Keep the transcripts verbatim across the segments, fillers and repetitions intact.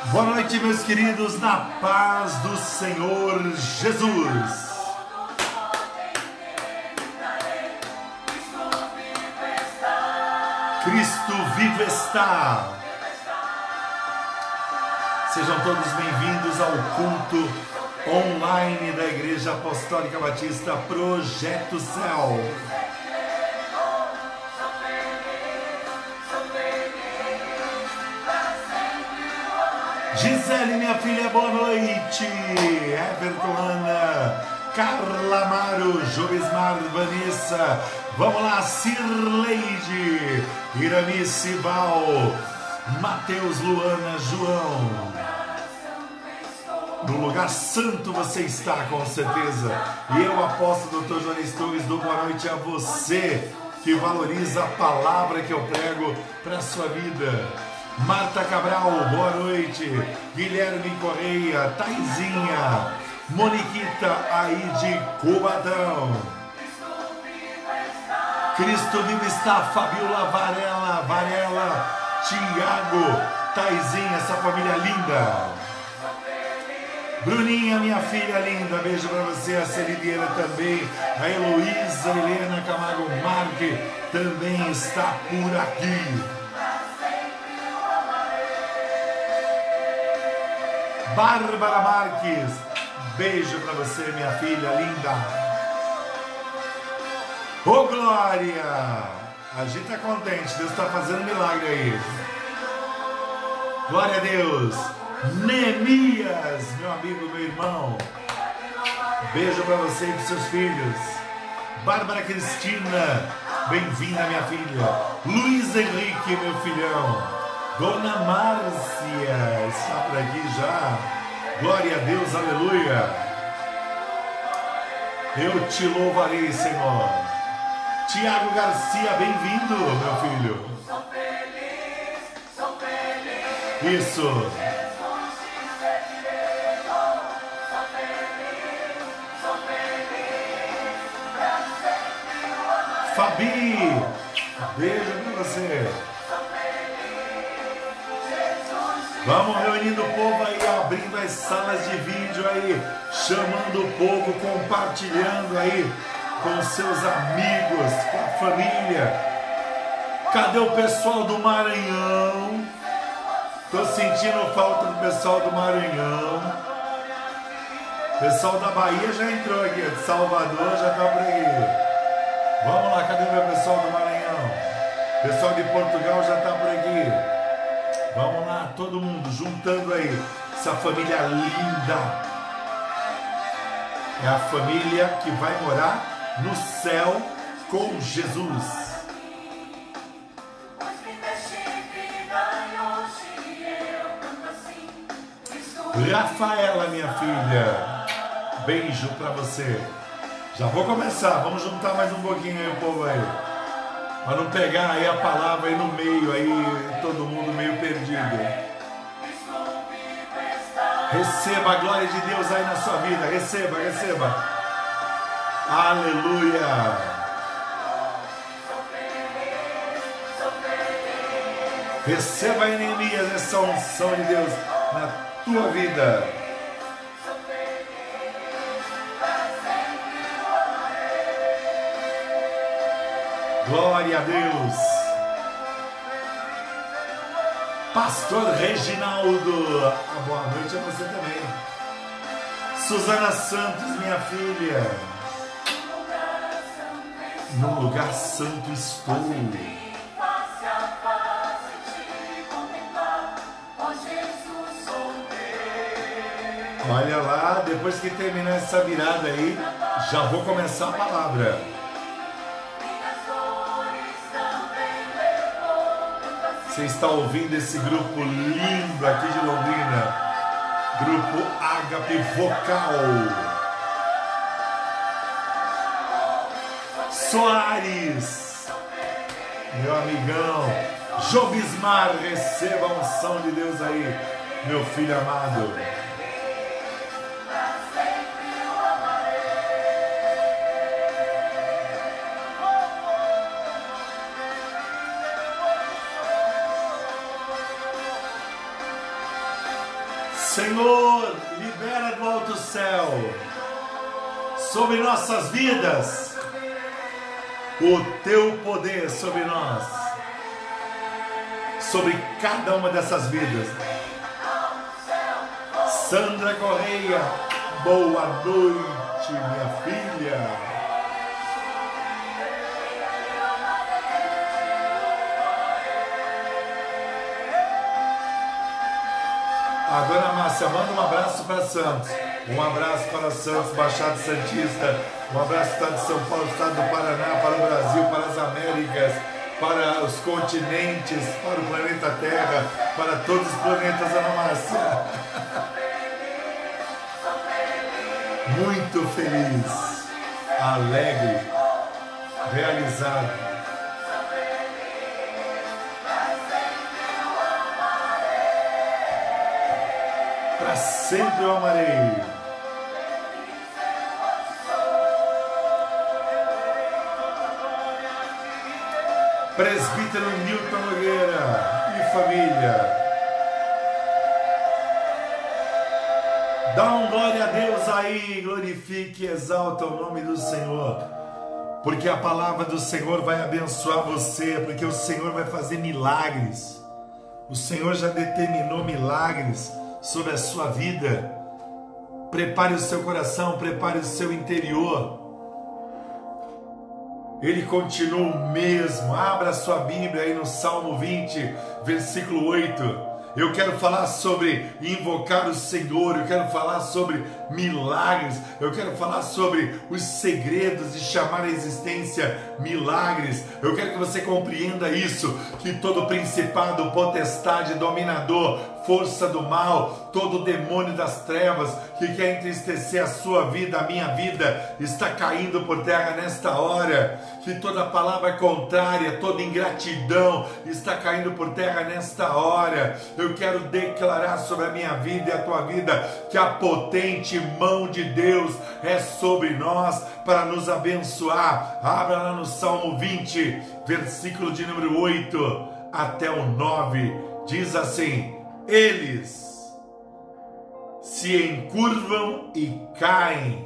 Boa noite, meus queridos, na paz do Senhor Jesus. Cristo vivo está. Sejam todos bem-vindos ao culto online da Igreja Apostólica Batista Projeto Céu. Gisele, minha filha, boa noite. Everton, Ana, Carla Amaro, Joismar, Vanessa, vamos lá, Cirleide, Iramice, Val, Mateus, Luana, João. No lugar santo você está, com certeza. E eu, apóstolo doutor Jones Torres, dou boa noite a você que valoriza a palavra que eu prego para a sua vida. Marta Cabral, boa noite. Guilherme Correia, Taizinha, Moniquita aí de Cubadão. Cristo vivo está, Fabiola Varela, Varela, Tiago, Taizinha, essa família linda. Bruninha, minha filha linda, beijo pra você. A Celidieira também. A Heloísa Helena Camargo Marque também está por aqui. Bárbara Marques, beijo pra você, minha filha linda. Ô Glória, a gente tá contente, Deus tá fazendo milagre aí. Glória a Deus. Neemias, meu amigo, meu irmão, beijo pra você e pros seus filhos. Bárbara Cristina, bem-vinda, minha filha. Luiz Henrique, meu filhão. Dona Márcia está por aqui já. Glória a Deus, aleluia. Eu te louvarei, Senhor. Tiago Garcia, bem-vindo, meu filho. Sou feliz, sou feliz. Isso. Sou feliz, sou feliz. Fabi, beijo pra você. Vamos reunindo o povo aí, abrindo as salas de vídeo aí, chamando o povo, compartilhando aí com seus amigos, com a família. Cadê o pessoal do Maranhão? Tô sentindo falta do pessoal do Maranhão. O pessoal da Bahia já entrou aqui, de Salvador já tá por aqui. Vamos lá, cadê o meu pessoal do Maranhão? O pessoal de Portugal já tá por aqui. Vamos lá, todo mundo juntando aí, essa família linda. É a família que vai morar no céu com Jesus. Rafaela, minha filha, beijo pra você. Já vou começar, vamos juntar mais um pouquinho aí o povo aí. Para não pegar aí a palavra aí no meio, aí todo mundo meio perdido. Receba a glória de Deus aí na sua vida. Receba, receba. Aleluia. Receba aí, Neemias, essa unção de Deus na tua vida. Glória a Deus. Pastor Reginaldo, ah, boa noite a você também. Suzana Santos, minha filha. No lugar santo estou. Olha lá, depois que terminar essa virada aí, já vou começar a palavra. Você está ouvindo esse grupo lindo aqui de Londrina, Grupo Ágape Vocal. Soares, meu amigão. Jobismar, receba a unção de Deus aí, meu filho amado. Senhor, libera do alto céu sobre nossas vidas o teu poder sobre nós, sobre cada uma dessas vidas. Sandra Correia, boa noite, minha filha. A dona Márcia, manda um abraço para Santos. Um abraço para Santos, Baixada Santista. Um abraço para o estado de São Paulo, estado do Paraná, para o Brasil, para as Américas, para os continentes, para o planeta Terra, para todos os planetas, Dona Márcia. Muito feliz, alegre, realizado. Para sempre eu amarei. Presbítero Nilton Nogueira e família. Dá um glória a Deus aí, glorifique e exalta o nome do Senhor. Porque a palavra do Senhor vai abençoar você, porque o Senhor vai fazer milagres. O Senhor já determinou milagres sobre a sua vida. Prepare o seu coração, prepare o seu interior. Ele continua o mesmo. Abra a sua Bíblia aí no Salmo vinte, versículo oito. Eu quero falar sobre invocar o Senhor, eu quero falar sobre milagres, eu quero falar sobre os segredos de chamar à existência milagres. Eu quero que você compreenda isso, que todo principado, potestade, dominador, força do mal, todo demônio das trevas que quer entristecer a sua vida, a minha vida, está caindo por terra nesta hora. Que toda palavra contrária, toda ingratidão está caindo por terra nesta hora. Eu quero declarar sobre a minha vida e a tua vida que a potente mão de Deus é sobre nós para nos abençoar. Abra lá no Salmo vinte, versículo de número oito até o nove. Diz assim: eles se encurvam e caem,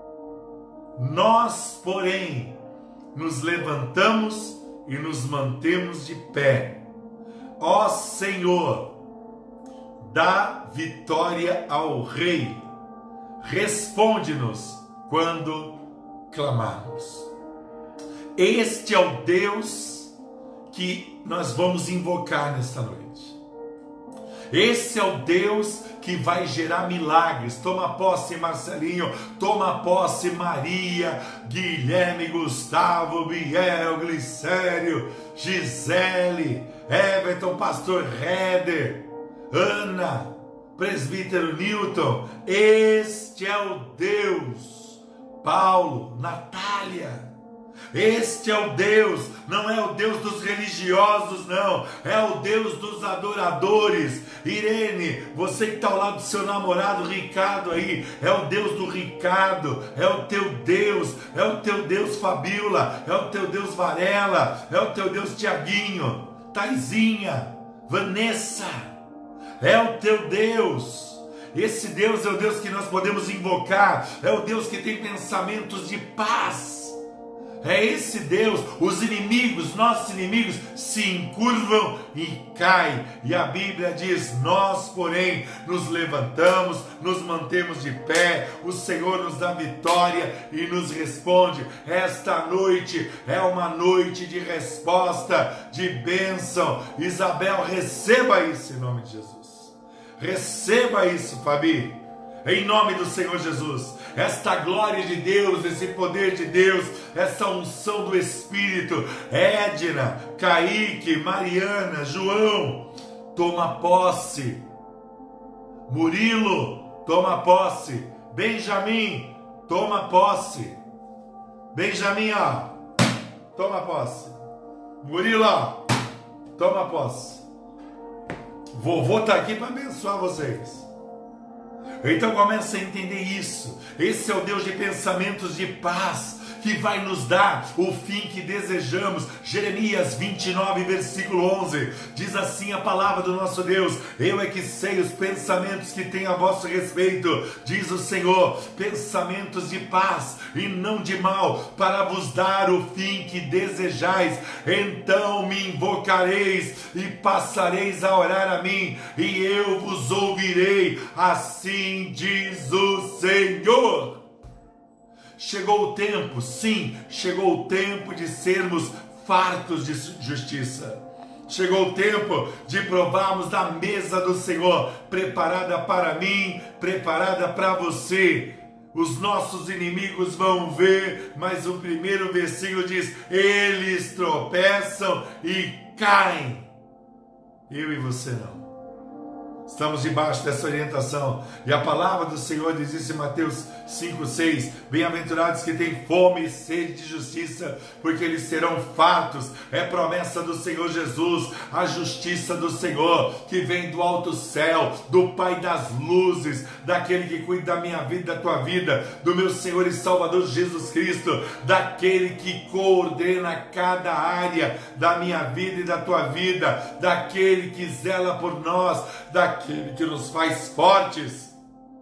nós, porém, nos levantamos e nos mantemos de pé. Ó Senhor, dá vitória ao Rei, responde-nos quando clamarmos. Este é o Deus que nós vamos invocar nesta noite. Esse é o Deus que vai gerar milagres. Toma posse, Marcelinho. Toma posse, Maria, Guilherme, Gustavo, Biel, Glicério, Gisele, Everton, Pastor Reder, Ana, Presbítero Newton. Este é o Deus. Paulo, Natália. Este é o Deus, não é o Deus dos religiosos, não, é o Deus dos adoradores. Irene, você que está ao lado do seu namorado Ricardo aí, é o Deus do Ricardo, é o teu Deus, é o teu Deus Fabiola, é o teu Deus Varela, é o teu Deus Tiaguinho, Taizinha, Vanessa, é o teu Deus. Esse Deus é o Deus que nós podemos invocar, é o Deus que tem pensamentos de paz. É esse Deus. Os inimigos, nossos inimigos, se encurvam e caem. E a Bíblia diz: nós, porém, nos levantamos, nos mantemos de pé. O Senhor nos dá vitória e nos responde. Esta noite é uma noite de resposta, de bênção. Isabel, receba isso em nome de Jesus. Receba isso, Fabi. Em nome do Senhor Jesus, esta glória de Deus, esse poder de Deus, essa unção do Espírito. Edna, Kaique, Mariana, João, toma posse. Murilo, toma posse. Benjamin, toma posse. Benjamin, ó, toma posse. Murilo, ó, toma posse. Vovô está aqui para abençoar vocês. Então comece a entender isso. Esse é o Deus de pensamentos de paz. que vai nos dar o fim que desejamos. Jeremias vinte e nove, versículo onze, diz assim a palavra do nosso Deus: eu é que sei os pensamentos que tenho a vosso respeito, diz o Senhor, pensamentos de paz e não de mal, para vos dar o fim que desejais. Então me invocareis e passareis a orar a mim, e eu vos ouvirei, assim diz o Senhor. Chegou o tempo, sim, chegou o tempo de sermos fartos de justiça. Chegou o tempo de provarmos da mesa do Senhor, preparada para mim, preparada para você. Os nossos inimigos vão ver, mas o primeiro versículo diz: eles tropeçam e caem. Eu e você não. Estamos debaixo dessa orientação. E a palavra do Senhor diz isso em Mateus cinco, seis. Bem-aventurados que têm fome e sede de justiça, porque eles serão fartos. É promessa do Senhor Jesus, a justiça do Senhor, que vem do alto céu, do Pai das luzes, daquele que cuida da minha vida, da tua vida, do meu Senhor e Salvador Jesus Cristo, daquele que coordena cada área da minha vida e da tua vida, daquele que zela por nós, daquele Aquele que nos faz fortes,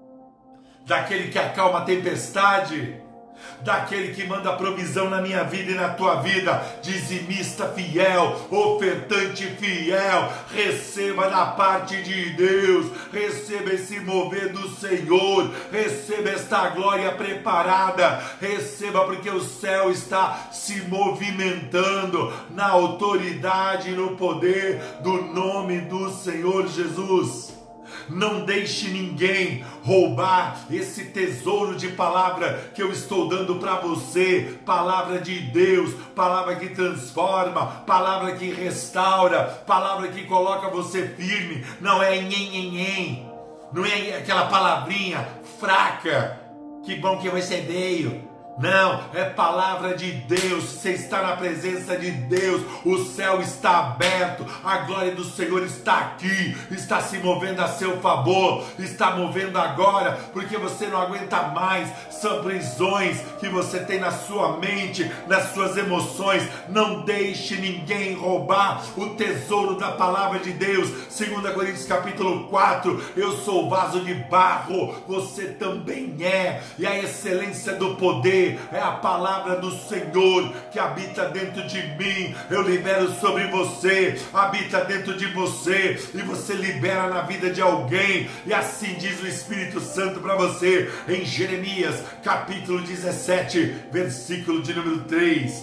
daquele que acalma a tempestade, daquele que manda provisão na minha vida e na tua vida. Dizimista fiel, ofertante fiel, receba da parte de Deus, receba esse mover do Senhor, receba esta glória preparada, receba, porque o céu está se movimentando na autoridade e no poder do nome do Senhor Jesus. Não deixe ninguém roubar esse tesouro de palavra que eu estou dando para você. Palavra de Deus, palavra que transforma, palavra que restaura, palavra que coloca você firme. Não é nhen, nhen, nhen. Não é aquela palavrinha fraca. Que bom que você veio. Não, é palavra de Deus. Você está na presença de Deus, o céu está aberto, a glória do Senhor está aqui, está se movendo a seu favor, está movendo agora, porque você não aguenta mais. São prisões que você tem na sua mente, nas suas emoções. Não deixe ninguém roubar o tesouro da palavra de Deus. Segunda Coríntios capítulo quatro, eu sou vaso de barro, você também é, e a excelência do poder é a palavra do Senhor que habita dentro de mim. Eu libero sobre você, habita dentro de você, e você libera na vida de alguém. E assim diz o Espírito Santo para você em Jeremias capítulo dezessete, versículo de número três.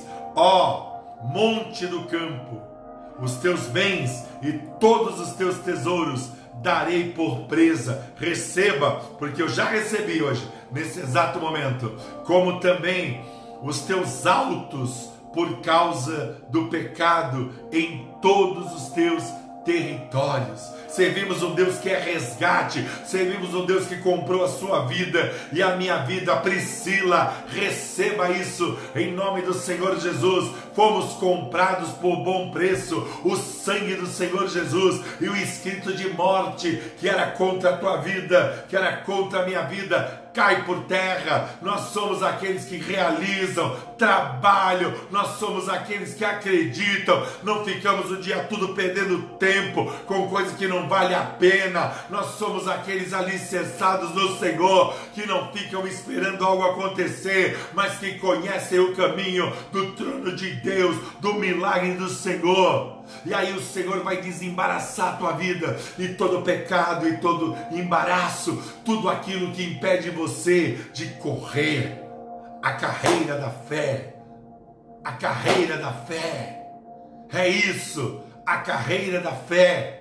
Ó monte do campo, os teus bens e todos os teus tesouros darei por presa. Receba, porque eu já recebi hoje, nesse exato momento, como também os teus altos por causa do pecado em todos os teus territórios. Servimos um Deus que é resgate, servimos um Deus que comprou a sua vida e a minha vida. Priscila, receba isso em nome do Senhor Jesus. Fomos comprados por bom preço. O sangue do Senhor Jesus e o escrito de morte que era contra a tua vida, que era contra a minha vida, cai por terra. Nós somos aqueles que realizam, trabalham, nós somos aqueles que acreditam, não ficamos o dia todo perdendo tempo com coisas que não vale a pena. Nós somos aqueles alicerçados no Senhor, que não ficam esperando algo acontecer, mas que conhecem o caminho do trono de Deus, do milagre do Senhor. E aí o Senhor vai desembaraçar a tua vida, e todo pecado e todo embaraço, tudo aquilo que impede você de correr a carreira da fé. A carreira da fé. É isso, a carreira da fé.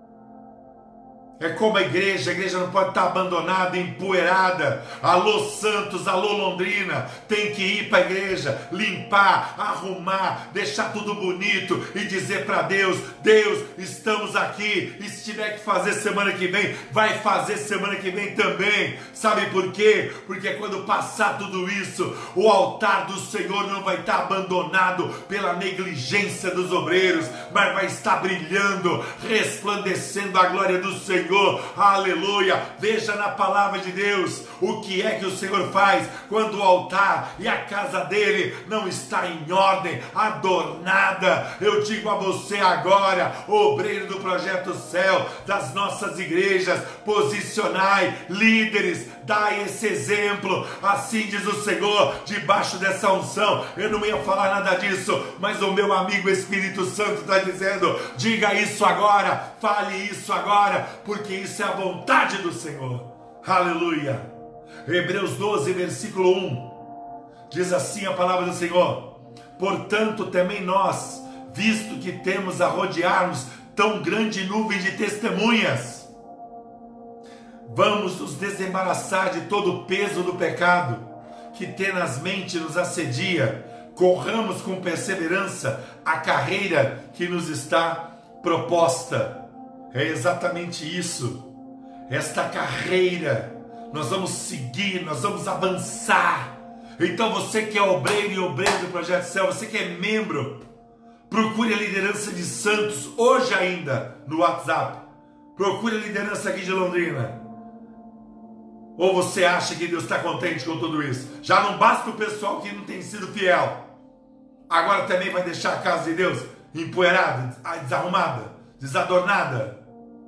É como a igreja, a igreja não pode estar abandonada, empoeirada. Alô Santos, alô Londrina, tem que ir para a igreja, limpar, arrumar, deixar tudo bonito e dizer para Deus: Deus, estamos aqui, e se tiver que fazer semana que vem, vai fazer semana que vem também. Sabe por quê? Porque quando passar tudo isso, o altar do Senhor não vai estar abandonado pela negligência dos obreiros, mas vai estar brilhando, resplandecendo a glória do Senhor. Senhor, aleluia. Veja na palavra de Deus o que é que o Senhor faz quando o altar e a casa dele não está em ordem, adornada. Eu digo a você agora, obreiro do Projeto Céu, das nossas igrejas, posicionai líderes, dai esse exemplo, assim diz o Senhor, debaixo dessa unção. Eu não ia falar nada disso, mas o meu amigo Espírito Santo está dizendo, diga isso agora, fale isso agora, porque isso é a vontade do Senhor, aleluia. Hebreus doze, versículo um, diz assim a palavra do Senhor: portanto também nós, visto que temos a rodear-nos tão grande nuvem de testemunhas, vamos nos desembaraçar de todo o peso do pecado que tenazmente nos assedia, corramos com perseverança a carreira que nos está proposta. É exatamente isso, esta carreira, nós vamos seguir, nós vamos avançar. Então você que é obreiro e obreiro do Projeto Céu, você que é membro, procure a liderança de Santos hoje ainda no WhatsApp, procure a liderança aqui de Londrina. Ou você acha que Deus está contente com tudo isso? Já não basta o pessoal que não tem sido fiel, agora também vai deixar a casa de Deus empoeirada, desarrumada, desadornada?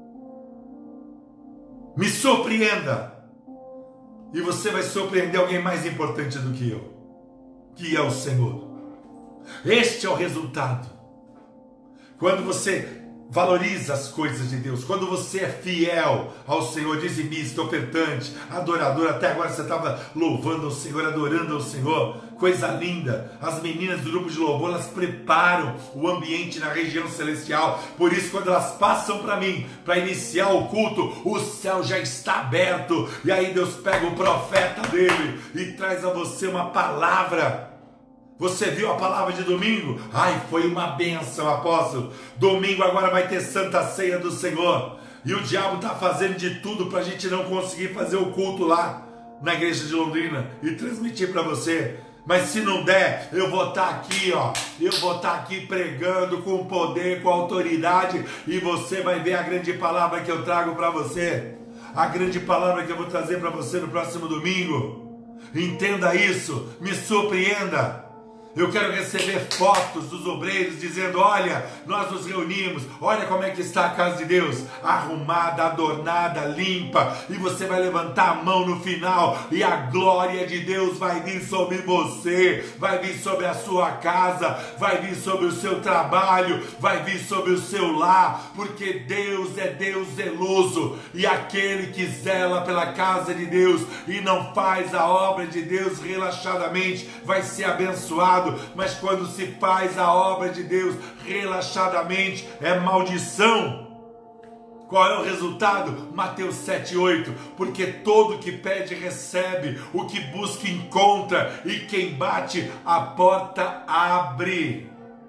Me surpreenda, e você vai surpreender alguém mais importante do que eu, que é o Senhor. Este é o resultado. Quando você valoriza as coisas de Deus, quando você é fiel ao Senhor, dizimista, ofertante, adorador. Até agora você estava louvando ao Senhor, adorando ao Senhor, coisa linda. As meninas do grupo de louvor, elas preparam o ambiente na região celestial. Por isso, quando elas passam para mim, para iniciar o culto, o céu já está aberto, e aí Deus pega o profeta dele e traz a você uma palavra. Você viu a palavra de domingo? Ai, foi uma bênção, apóstolo. Domingo agora vai ter Santa Ceia do Senhor. E o diabo está fazendo de tudo para a gente não conseguir fazer o culto lá na igreja de Londrina e transmitir para você. Mas se não der, eu vou estar aqui, ó. Eu vou estar aqui pregando com poder, com autoridade. E você vai ver a grande palavra que eu trago para você. A grande palavra que eu vou trazer para você no próximo domingo. Entenda isso, me surpreenda. Eu quero receber fotos dos obreiros dizendo, olha, nós nos reunimos, olha como é que está a casa de Deus, arrumada, adornada, limpa, e você vai levantar a mão no final, e a glória de Deus vai vir sobre você, vai vir sobre a sua casa, vai vir sobre o seu trabalho, vai vir sobre o seu lar, porque Deus é Deus zeloso, e aquele que zela pela casa de Deus, e não faz a obra de Deus relaxadamente, vai ser abençoado. Mas quando se faz a obra de Deus relaxadamente, é maldição. Qual é o resultado? Mateus sete, oito. Porque todo que pede recebe, o que busca encontra, e quem bate a porta abre.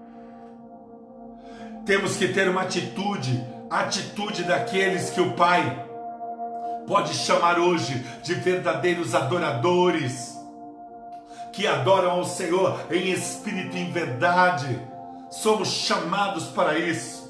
Temos que ter uma atitude, atitude daqueles que o Pai pode chamar hoje de verdadeiros adoradores, que adoram ao Senhor em espírito e em verdade. Somos chamados para isso.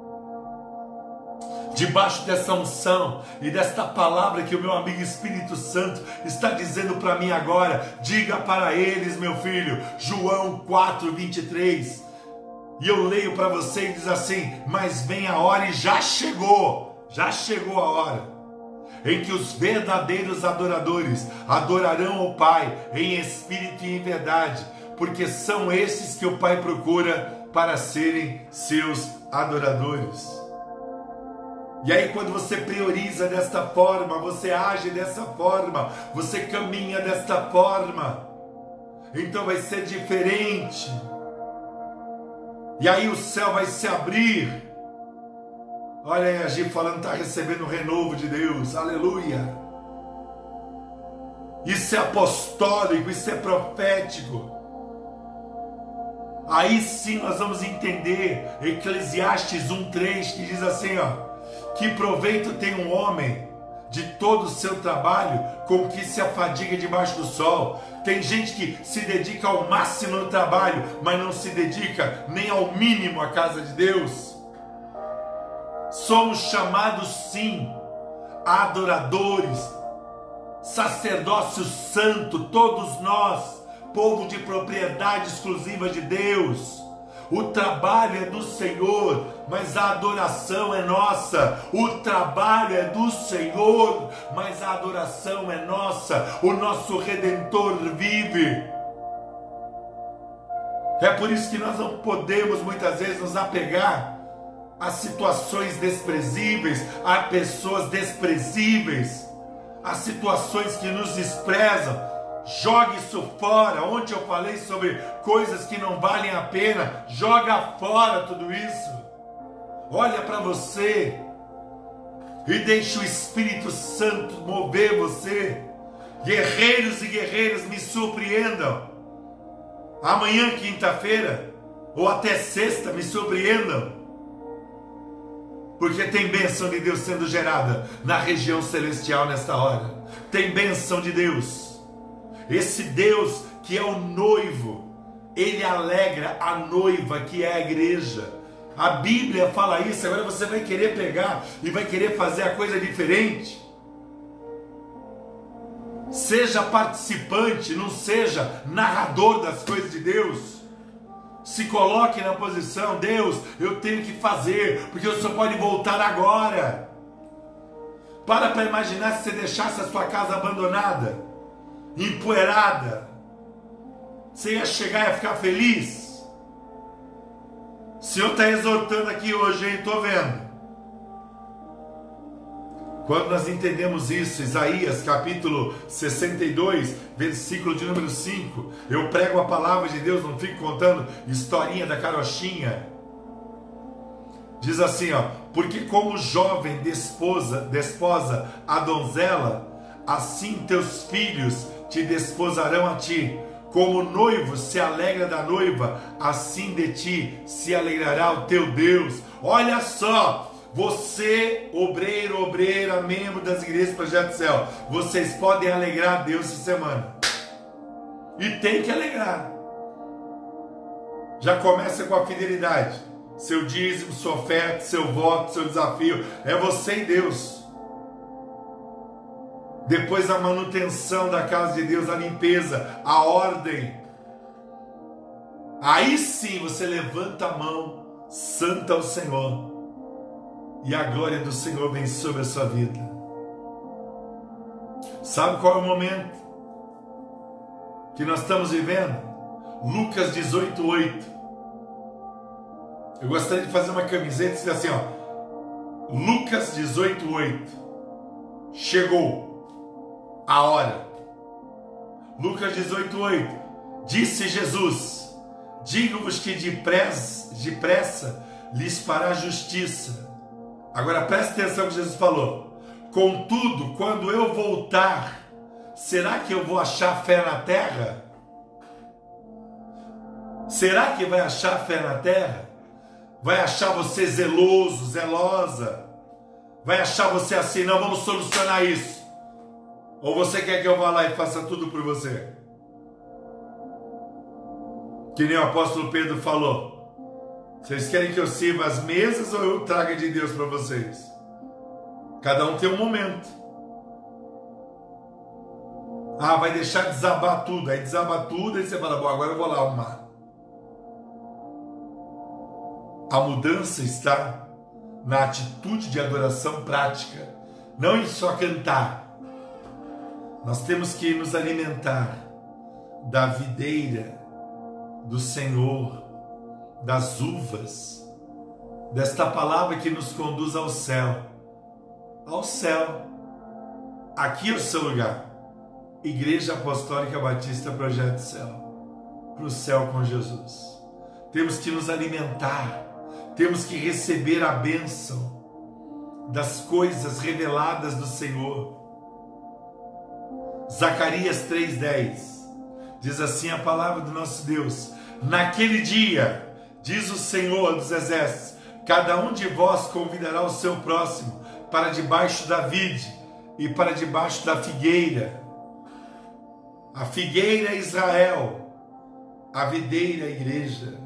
Debaixo dessa unção e desta palavra que o meu amigo Espírito Santo está dizendo para mim agora, diga para eles, meu filho, João quatro, vinte e três. E eu leio para você e diz assim, mas vem a hora e já chegou, já chegou a hora, em que os verdadeiros adoradores adorarão ao Pai em espírito e em verdade, porque são esses que o Pai procura para serem seus adoradores. E aí quando você prioriza desta forma, você age dessa forma, você caminha desta forma, então vai ser diferente. E aí o céu vai se abrir. Olha aí a Gi falando, está recebendo o renovo de Deus, aleluia. Isso é apostólico, isso é profético. Aí sim nós vamos entender Eclesiastes um, três, que diz assim, ó, que proveito tem um homem de todo o seu trabalho com que se afadiga debaixo do sol. Tem gente que se dedica ao máximo no trabalho, mas não se dedica nem ao mínimo à casa de Deus. Somos chamados sim adoradores, sacerdócio santo, todos nós, povo de propriedade exclusiva de Deus. O trabalho é do Senhor, mas a adoração é nossa. O trabalho é do Senhor, mas a adoração é nossa. O nosso Redentor vive. É por isso que nós não podemos muitas vezes nos apegar a situações desprezíveis, a pessoas desprezíveis, a situações que nos desprezam. Jogue isso fora. Ontem eu falei sobre coisas que não valem a pena. Joga fora tudo isso. Olha para você e deixe o Espírito Santo mover você. Guerreiros e guerreiras, me surpreendam. Amanhã, quinta-feira, ou até sexta, me surpreendam. Porque tem bênção de Deus sendo gerada na região celestial nesta hora. Tem bênção de Deus. Esse Deus que é o noivo, Ele alegra a noiva que é a igreja. A Bíblia fala isso. Agora você vai querer pegar e vai querer fazer a coisa diferente. Seja participante, não seja narrador das coisas de Deus. Se coloque na posição: Deus, eu tenho que fazer, porque o Senhor pode voltar agora. Para para imaginar se você deixasse a sua casa abandonada, empoeirada. Você ia chegar e ia ficar feliz? O Senhor está exortando aqui hoje, hein? Estou vendo. Quando nós entendemos isso, Isaías capítulo sessenta e dois, versículo de número cinco, eu prego a palavra de Deus, não fico contando historinha da carochinha. Diz assim, ó: porque como jovem desposa, desposa a donzela, assim teus filhos te desposarão a ti. Como o noivo se alegra da noiva, assim de ti se alegrará o teu Deus. Olha só, você, obreiro, obreira, membro das igrejas Projeto Céu, vocês podem alegrar a Deus essa semana. E tem que alegrar. Já começa com a fidelidade. Seu dízimo, sua oferta, seu voto, seu desafio. É você e Deus. Depois a manutenção da casa de Deus, a limpeza, a ordem. Aí sim você levanta a mão, santa ao Senhor. E a glória do Senhor vem sobre a sua vida. Sabe qual é o momento que nós estamos vivendo? Lucas dezoito, oito. Eu gostaria de fazer uma camiseta e dizer assim, ó: Lucas dezoito, oito. Chegou a hora. Lucas dezoito, oito. Disse Jesus: digo-vos que depressa, depressa lhes fará justiça. Agora preste atenção no que Jesus falou. Contudo, quando eu voltar, será que eu vou achar fé na terra? Será que vai achar fé na terra? Vai achar você zeloso, zelosa? Vai achar você assim: não, vamos solucionar isso? Ou você quer que eu vá lá e faça tudo por você? Que nem o apóstolo Pedro falou: vocês querem que eu sirva as mesas ou eu traga de Deus para vocês? Cada um tem um momento. Ah, vai deixar desabar tudo. Aí desaba tudo, aí você fala: bom, agora eu vou lá arrumar. A mudança está na atitude de adoração prática, não em só cantar. Nós temos que nos alimentar da videira do Senhor, das uvas, desta palavra que nos conduz ao céu. Ao céu. Aqui é o seu lugar. Igreja Apostólica Batista Projeto Céu. Para o céu com Jesus. Temos que nos alimentar. Temos que receber a bênção das coisas reveladas do Senhor. Zacarias três, dez. Diz assim a palavra do nosso Deus: naquele dia, diz o Senhor dos Exércitos, cada um de vós convidará o seu próximo para debaixo da vide e para debaixo da figueira. A figueira é Israel, a videira é a igreja.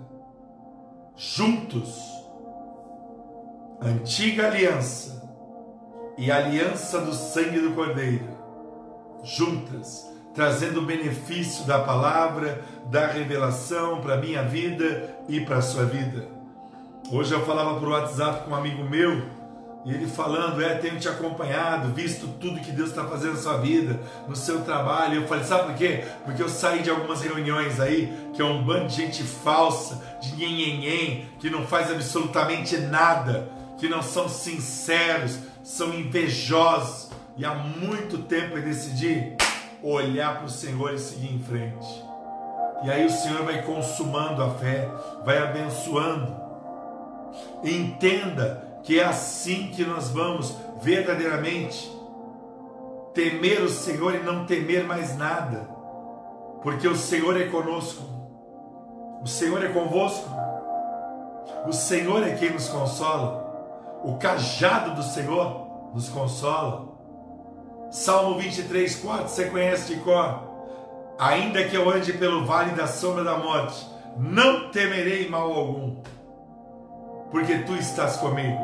Juntos, antiga aliança e a aliança do sangue do Cordeiro, juntas, trazendo o benefício da palavra, da revelação para a minha vida e para a sua vida. Hoje eu falava por WhatsApp com um amigo meu, e ele falando, é, tenho te acompanhado, visto tudo que Deus está fazendo na sua vida, no seu trabalho. Eu falei, sabe por quê? Porque eu saí de algumas reuniões aí, que é um bando de gente falsa, de nhenhenhen, que não faz absolutamente nada, que não são sinceros, são invejosos. E há muito tempo eu decidi olhar para o Senhor e seguir em frente. E aí o Senhor vai consumando a fé, vai abençoando. Entenda que é assim que nós vamos verdadeiramente temer o Senhor e não temer mais nada, porque o Senhor é conosco, o Senhor é convosco, o Senhor é quem nos consola, o cajado do Senhor nos consola. Salmo vinte e três, quatro, você conhece de cor? Ainda que eu ande pelo vale da sombra da morte, não temerei mal algum, porque tu estás comigo.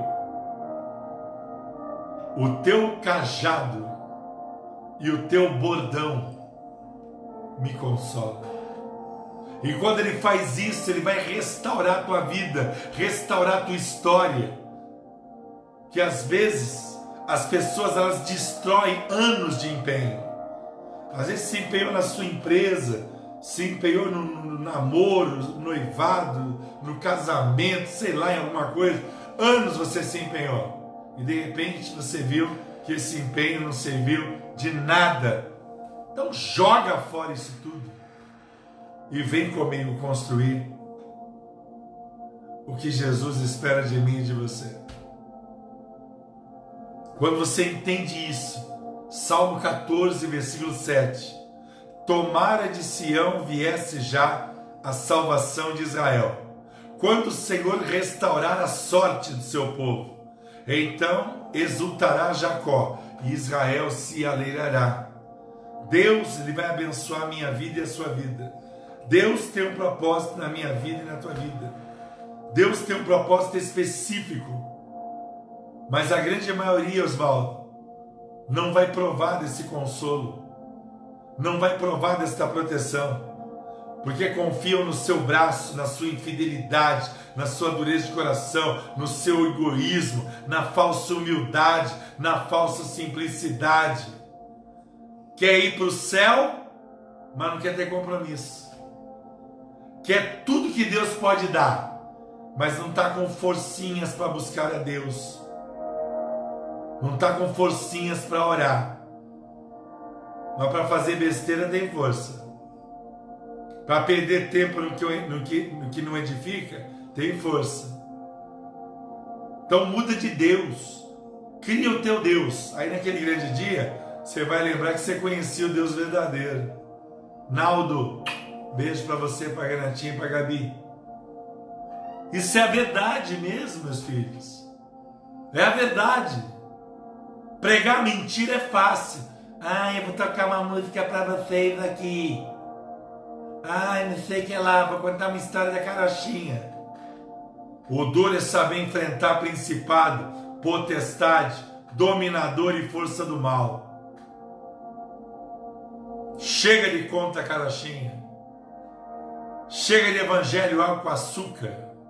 O teu cajado e o teu bordão me consolam. E quando ele faz isso, ele vai restaurar a tua vida, restaurar a tua história. Que às vezes as pessoas elas destroem anos de empenho. Às vezes se empenhou na sua empresa, se empenhou no, no namoro, no noivado, no casamento, sei lá, em alguma coisa. Anos você se empenhou. E de repente você viu que esse empenho não serviu de nada. Então joga fora isso tudo e vem comigo construir o que Jesus espera de mim e de você. Quando você entende isso, Salmo catorze, versículo sete: tomara de Sião viesse já a salvação de Israel, quando o Senhor restaurar a sorte do seu povo. Então exultará Jacó e Israel se alegrará. Deus ele vai abençoar a minha vida e a sua vida. Deus tem um propósito na minha vida e na tua vida. Deus tem um propósito específico. Mas a grande maioria, Osvaldo, não vai provar desse consolo, não vai provar desta proteção, porque confiam no seu braço, na sua infidelidade, na sua dureza de coração, no seu egoísmo, na falsa humildade, na falsa simplicidade. Quer ir para o céu, mas não quer ter compromisso. Quer tudo que Deus pode dar, mas não está com forcinhas para buscar a Deus. Não está com forcinhas para orar. Mas para fazer besteira tem força. Para perder tempo no que, no, que, no que não edifica, tem força. Então muda de Deus. Cria o teu Deus. Aí naquele grande dia, você vai lembrar que você conhecia o Deus verdadeiro. Naldo, beijo para você, para a Renatinha e para a Gabi. Isso é a verdade mesmo, meus filhos. É a verdade. Pregar mentira é fácil. Ah, eu vou tocar uma música para vocês aqui. Ai, não sei o que lá, vou contar uma história da carochinha. O duro é saber enfrentar principado, potestade, dominador e força do mal. Chega de conta, carochinha. Chega de evangelho água com açúcar.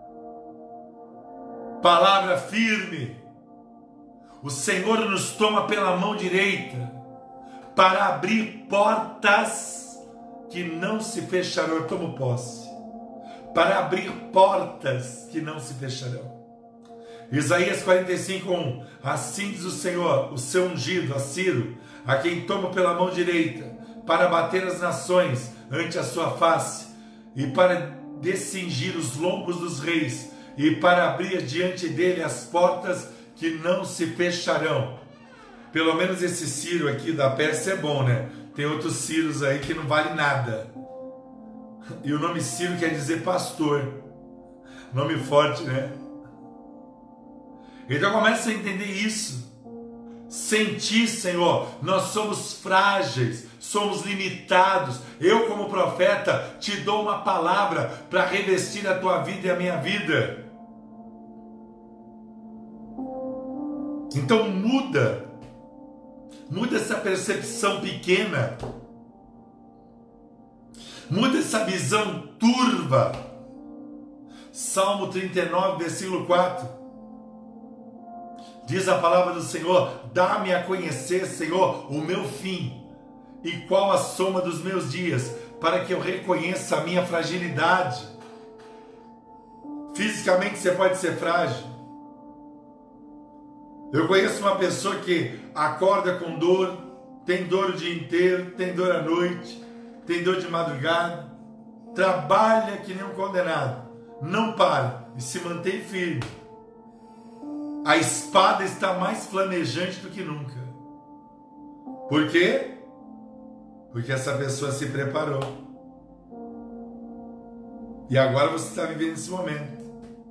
Palavra firme. O Senhor nos toma pela mão direita para abrir portas que não se fecharão. Eu tomo posse. Para abrir portas que não se fecharão. Isaías quarenta e cinco, um. Assim diz o Senhor, o seu ungido, a Ciro, a quem toma pela mão direita, para bater as nações ante a sua face, e para descingir os lombos dos reis, e para abrir diante dele as portas que não se fecharão. Pelo menos esse Ciro aqui da Pérsia é bom, né? Tem outros Ciros aí que não vale nada. E o nome Ciro quer dizer pastor. Nome forte, né? Então começa a entender isso. Sentir, Senhor, nós somos frágeis, somos limitados. Eu, como profeta, te dou uma palavra para revestir a tua vida e a minha vida. Então muda Muda essa percepção pequena. Muda essa visão turva. Salmo trinta e nove, versículo quatro. Diz a palavra do Senhor: dá-me a conhecer, Senhor, o meu fim e qual a soma dos meus dias, para que eu reconheça a minha fragilidade. Fisicamente você pode ser frágil. Eu conheço uma pessoa que acorda com dor, tem dor o dia inteiro, tem dor à noite, tem dor de madrugada, trabalha que nem um condenado, não para e se mantém firme. A espada está mais flamejante do que nunca. Por quê? Porque essa pessoa se preparou. E agora você está vivendo esse momento.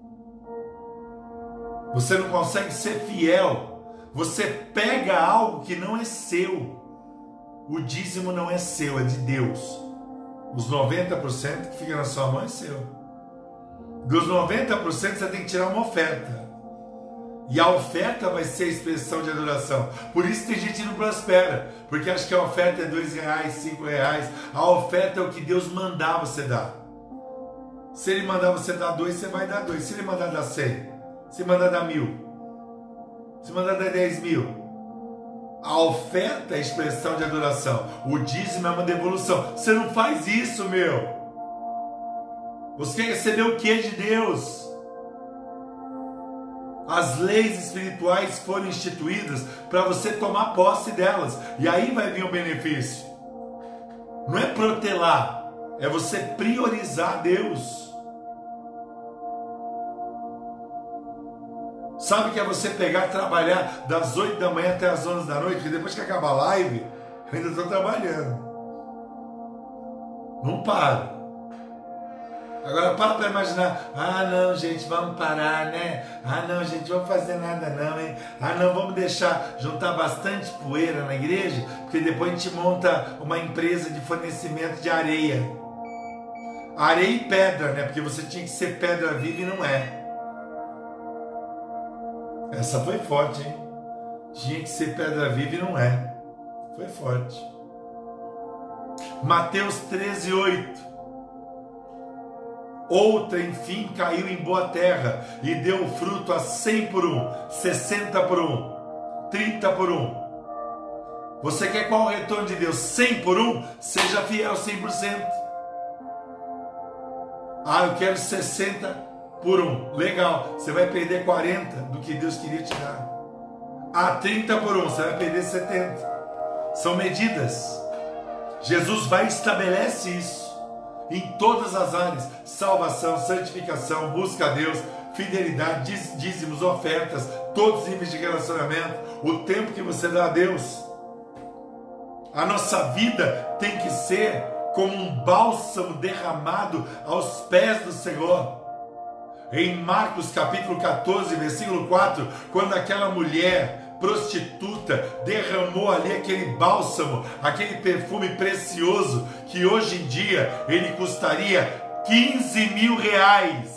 Você não consegue ser fiel. Você pega algo que não é seu. O dízimo não é seu, é de Deus. Os noventa por cento que fica na sua mão é seu. Dos noventa por cento você tem que tirar uma oferta. E a oferta vai ser a expressão de adoração. Por isso tem gente que não prospera. Porque acha que a oferta é dois reais, cinco reais. A oferta é o que Deus mandar você dar. Se Ele mandar você dar dois, você vai dar dois. Se Ele mandar dar cem, se mandar dar mil, se mandar dar dez mil. A oferta é a expressão de adoração. O dízimo é uma devolução. Você não faz isso, meu. Você quer receber o que de Deus? As leis espirituais foram instituídas para você tomar posse delas. E aí vai vir o benefício. Não é protelar, é você priorizar Deus. Sabe que é você pegar e trabalhar das oito da manhã até as onze da noite, porque depois que acabar a live, eu ainda estou trabalhando. Não paro. Agora para para imaginar, ah não gente, vamos parar, né? Ah não gente, vamos fazer nada não, hein? Ah não, vamos deixar juntar bastante poeira na igreja, porque depois a gente monta uma empresa de fornecimento de areia. Areia e pedra, né? Porque você tinha que ser pedra viva e não é. Essa foi forte, hein? Tinha que ser pedra viva e não é. Foi forte. Mateus treze, oito. Outra, enfim, caiu em boa terra e deu fruto a cem por um, sessenta por um, trinta por um. Você quer qual o retorno de Deus? cem por um? Seja fiel cem por cento. Ah, eu quero sessenta por um. Legal, você vai perder quarenta do que Deus queria te dar. Ah, trinta por um, você vai perder setenta. São medidas. Jesus vai e estabelece isso em todas as áreas: salvação, santificação, busca a Deus, fidelidade, dízimos, ofertas, todos os níveis de relacionamento, o tempo que você dá a Deus. A nossa vida tem que ser como um bálsamo derramado aos pés do Senhor. Em Marcos capítulo quatorze, versículo quatro, quando aquela mulher prostituta derramou ali aquele bálsamo, aquele perfume precioso, que hoje em dia ele custaria quinze mil reais.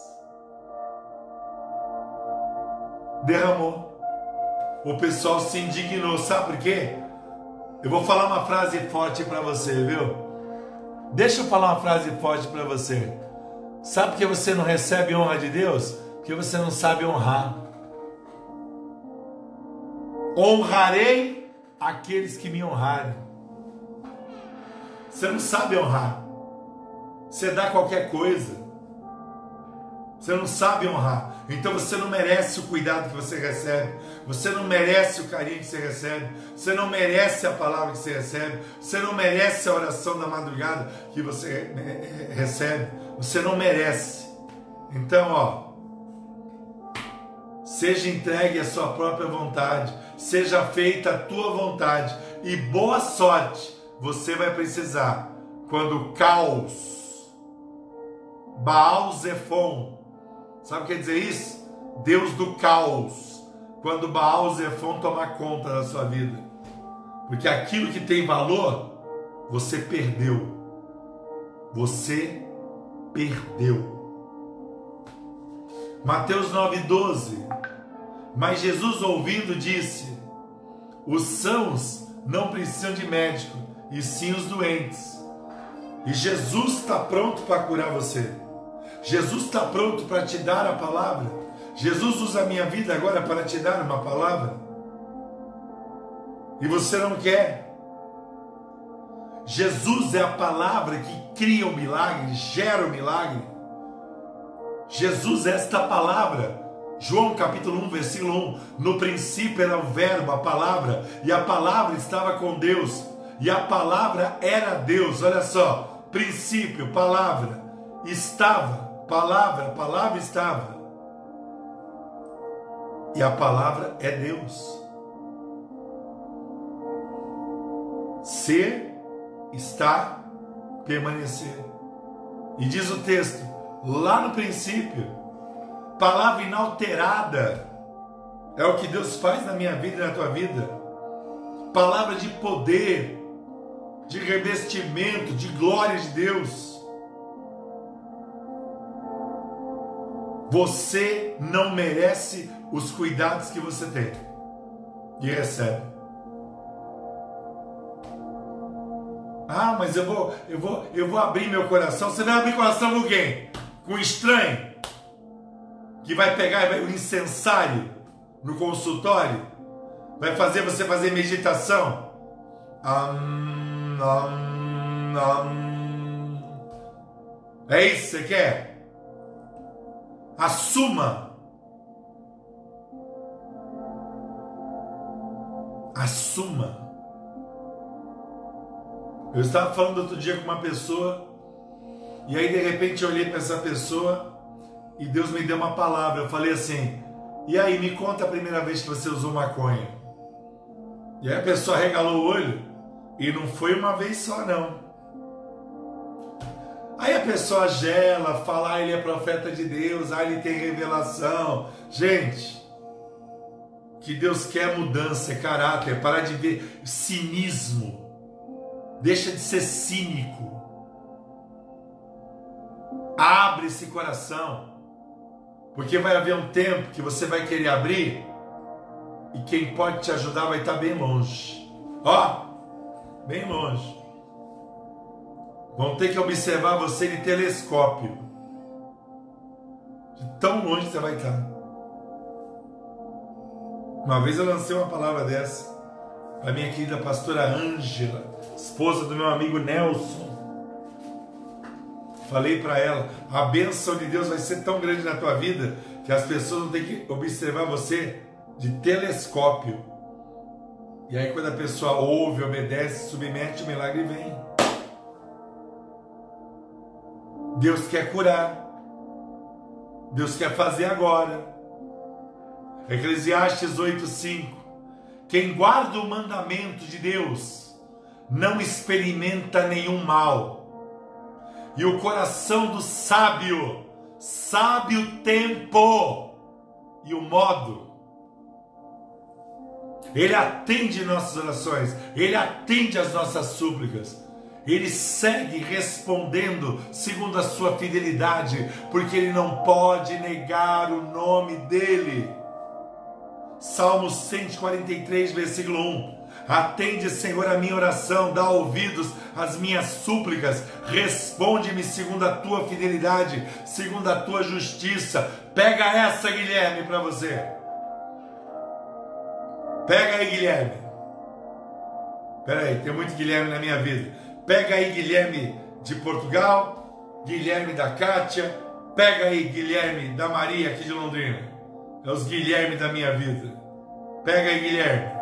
Derramou. O pessoal se indignou, sabe por quê? Eu vou falar uma frase forte para você, viu? Deixa eu falar uma frase forte para você. Sabe por que você não recebe honra de Deus? Porque você não sabe honrar. Honrarei aqueles que me honrarem. Você não sabe honrar. Você dá qualquer coisa. Você não sabe honrar. Então você não merece o cuidado que você recebe. Você não merece o carinho que você recebe. Você não merece a palavra que você recebe. Você não merece a oração da madrugada que você recebe. Você não merece. Então, ó, seja entregue à sua própria vontade. Seja feita a tua vontade. E boa sorte você vai precisar quando o caos, Baal-Zephon, sabe o que quer dizer isso? Deus do caos. Quando Baal-Zephon tomar conta da sua vida. Porque aquilo que tem valor, você perdeu. Você perdeu. Mateus nove, doze. Mas Jesus, ouvindo, disse: Os sãos não precisam de médico, e sim os doentes. E Jesus está pronto para curar você. Jesus está pronto para te dar a palavra. Jesus usa a minha vida agora para te dar uma palavra. E você não quer. Jesus é a palavra que cria o milagre, gera o milagre. Jesus é esta palavra. João capítulo um, versículo um. No princípio era o verbo, a palavra, e a palavra estava com Deus, e a palavra era Deus. Olha só, princípio, palavra, estava, palavra, palavra estava. E a palavra é Deus. Ser, estar, permanecer. E diz o texto, lá no princípio, palavra inalterada, é o que Deus faz na minha vida e na tua vida. Palavra de poder, de revestimento, de glória de Deus. Você não merece os cuidados que você tem e recebe. Ah, mas eu vou, eu vou, eu vou abrir meu coração. Você vai abrir coração com quem? Com um estranho? Que vai pegar o incensário no consultório? Vai fazer você fazer meditação? Am, am, am. É isso que você quer? Assuma. Assuma. Eu estava falando outro dia com uma pessoa, e aí de repente eu olhei para essa pessoa e Deus me deu uma palavra. Eu falei assim, e aí, me conta a primeira vez que você usou maconha. E aí a pessoa regalou o olho, e não foi uma vez só não. Aí a pessoa gela, fala, ah, ele é profeta de Deus, ah, ele tem revelação. Gente, que Deus quer mudança, é caráter, parar de ver cinismo. Deixa de ser cínico. Abre esse coração. Porque vai haver um tempo que você vai querer abrir e quem pode te ajudar vai estar bem longe. Ó, bem longe. Vão ter que observar você de telescópio. De tão longe você vai estar. Uma vez eu lancei uma palavra dessa para minha querida pastora Ângela, esposa do meu amigo Nelson. Falei para ela, a bênção de Deus vai ser tão grande na tua vida que as pessoas vão ter que observar você de telescópio. E aí quando a pessoa ouve, obedece, submete, o milagre vem. Deus quer curar. Deus quer fazer agora. Eclesiastes oito, cinco. Quem guarda o mandamento de Deus não experimenta nenhum mal. E o coração do sábio sabe o tempo e o modo. Ele atende nossas orações, ele atende as nossas súplicas. Ele segue respondendo segundo a sua fidelidade, porque ele não pode negar o nome dele. Salmo cento e quarenta e três, versículo um. Atende, Senhor, a minha oração, dá ouvidos às minhas súplicas, responde-me segundo a tua fidelidade, segundo a tua justiça. Pega essa, Guilherme, para você. Pega aí, Guilherme. Espera aí, tem muito Guilherme na minha vida. Pega aí, Guilherme de Portugal, Guilherme da Cátia, pega aí, Guilherme da Maria aqui de Londrina. É os Guilherme da minha vida. Pega aí, Guilherme.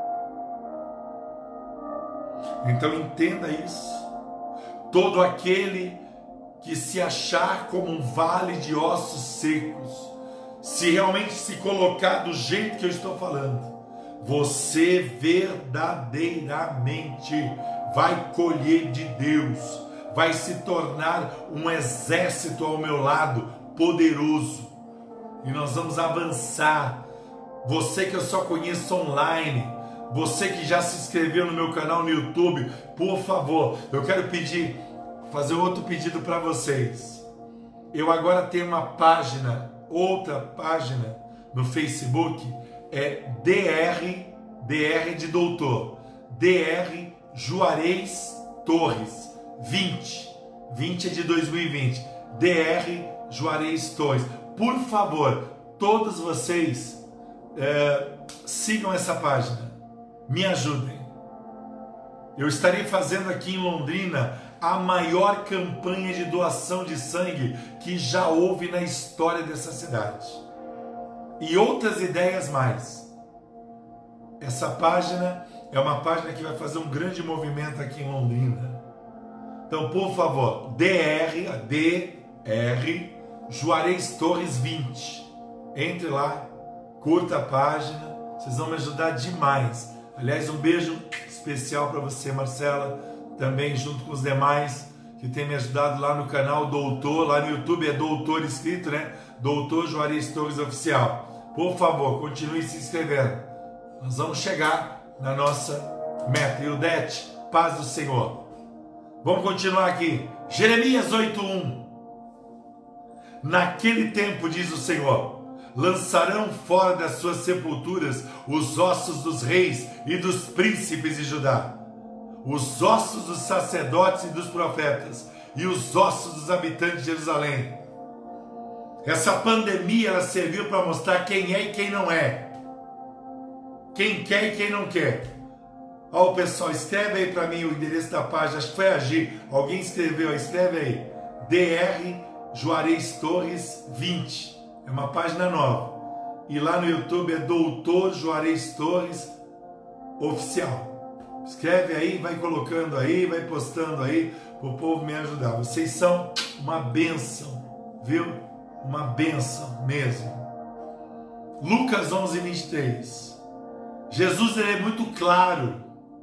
Então entenda isso. Todo aquele que se achar como um vale de ossos secos, se realmente se colocar do jeito que eu estou falando, você verdadeiramente vai colher de Deus, vai se tornar um exército ao meu lado, poderoso. E nós vamos avançar. Você que eu só conheço online, você que já se inscreveu no meu canal no YouTube, por favor, eu quero pedir, fazer outro pedido para vocês. Eu agora tenho uma página, outra página no Facebook, é D R D R de doutor. D R Juarez Torres, vinte. vinte é de dois mil e vinte. D R Juarez Torres. Por favor, todos vocês é, sigam essa página. Me ajudem. Eu estarei fazendo aqui em Londrina a maior campanha de doação de sangue que já houve na história dessa cidade. E outras ideias mais. Essa página é uma página que vai fazer um grande movimento aqui em Londrina. Então, por favor, D R, D R Juarez Torres vinte. Entre lá, curta a página, vocês vão me ajudar demais. Aliás, um beijo especial para você, Marcela, também junto com os demais que tem me ajudado lá no canal Doutor, lá no YouTube é Doutor escrito, né? Doutor Juarez Torres Oficial. Por favor, continue se inscrevendo. Nós vamos chegar na nossa meta. E o Det, paz do Senhor. Vamos continuar aqui. Jeremias oito, um. Naquele tempo, diz o Senhor, lançarão fora das suas sepulturas os ossos dos reis e dos príncipes de Judá, os ossos dos sacerdotes e dos profetas, e os ossos dos habitantes de Jerusalém. Essa pandemia ela serviu para mostrar quem é e quem não é, quem quer e quem não quer. Ó, oh, pessoal, escreve aí para mim o endereço da página, acho que foi Agir, alguém escreveu, escreve aí, D R Juarez Torres vinte, é uma página nova, e lá no YouTube é Doutor Juarez Torres Oficial. Escreve aí, vai colocando aí, vai postando aí, para o povo me ajudar. Vocês são uma bênção, viu? Uma bênção mesmo. Lucas onze, vinte e três. Jesus ele é muito claro.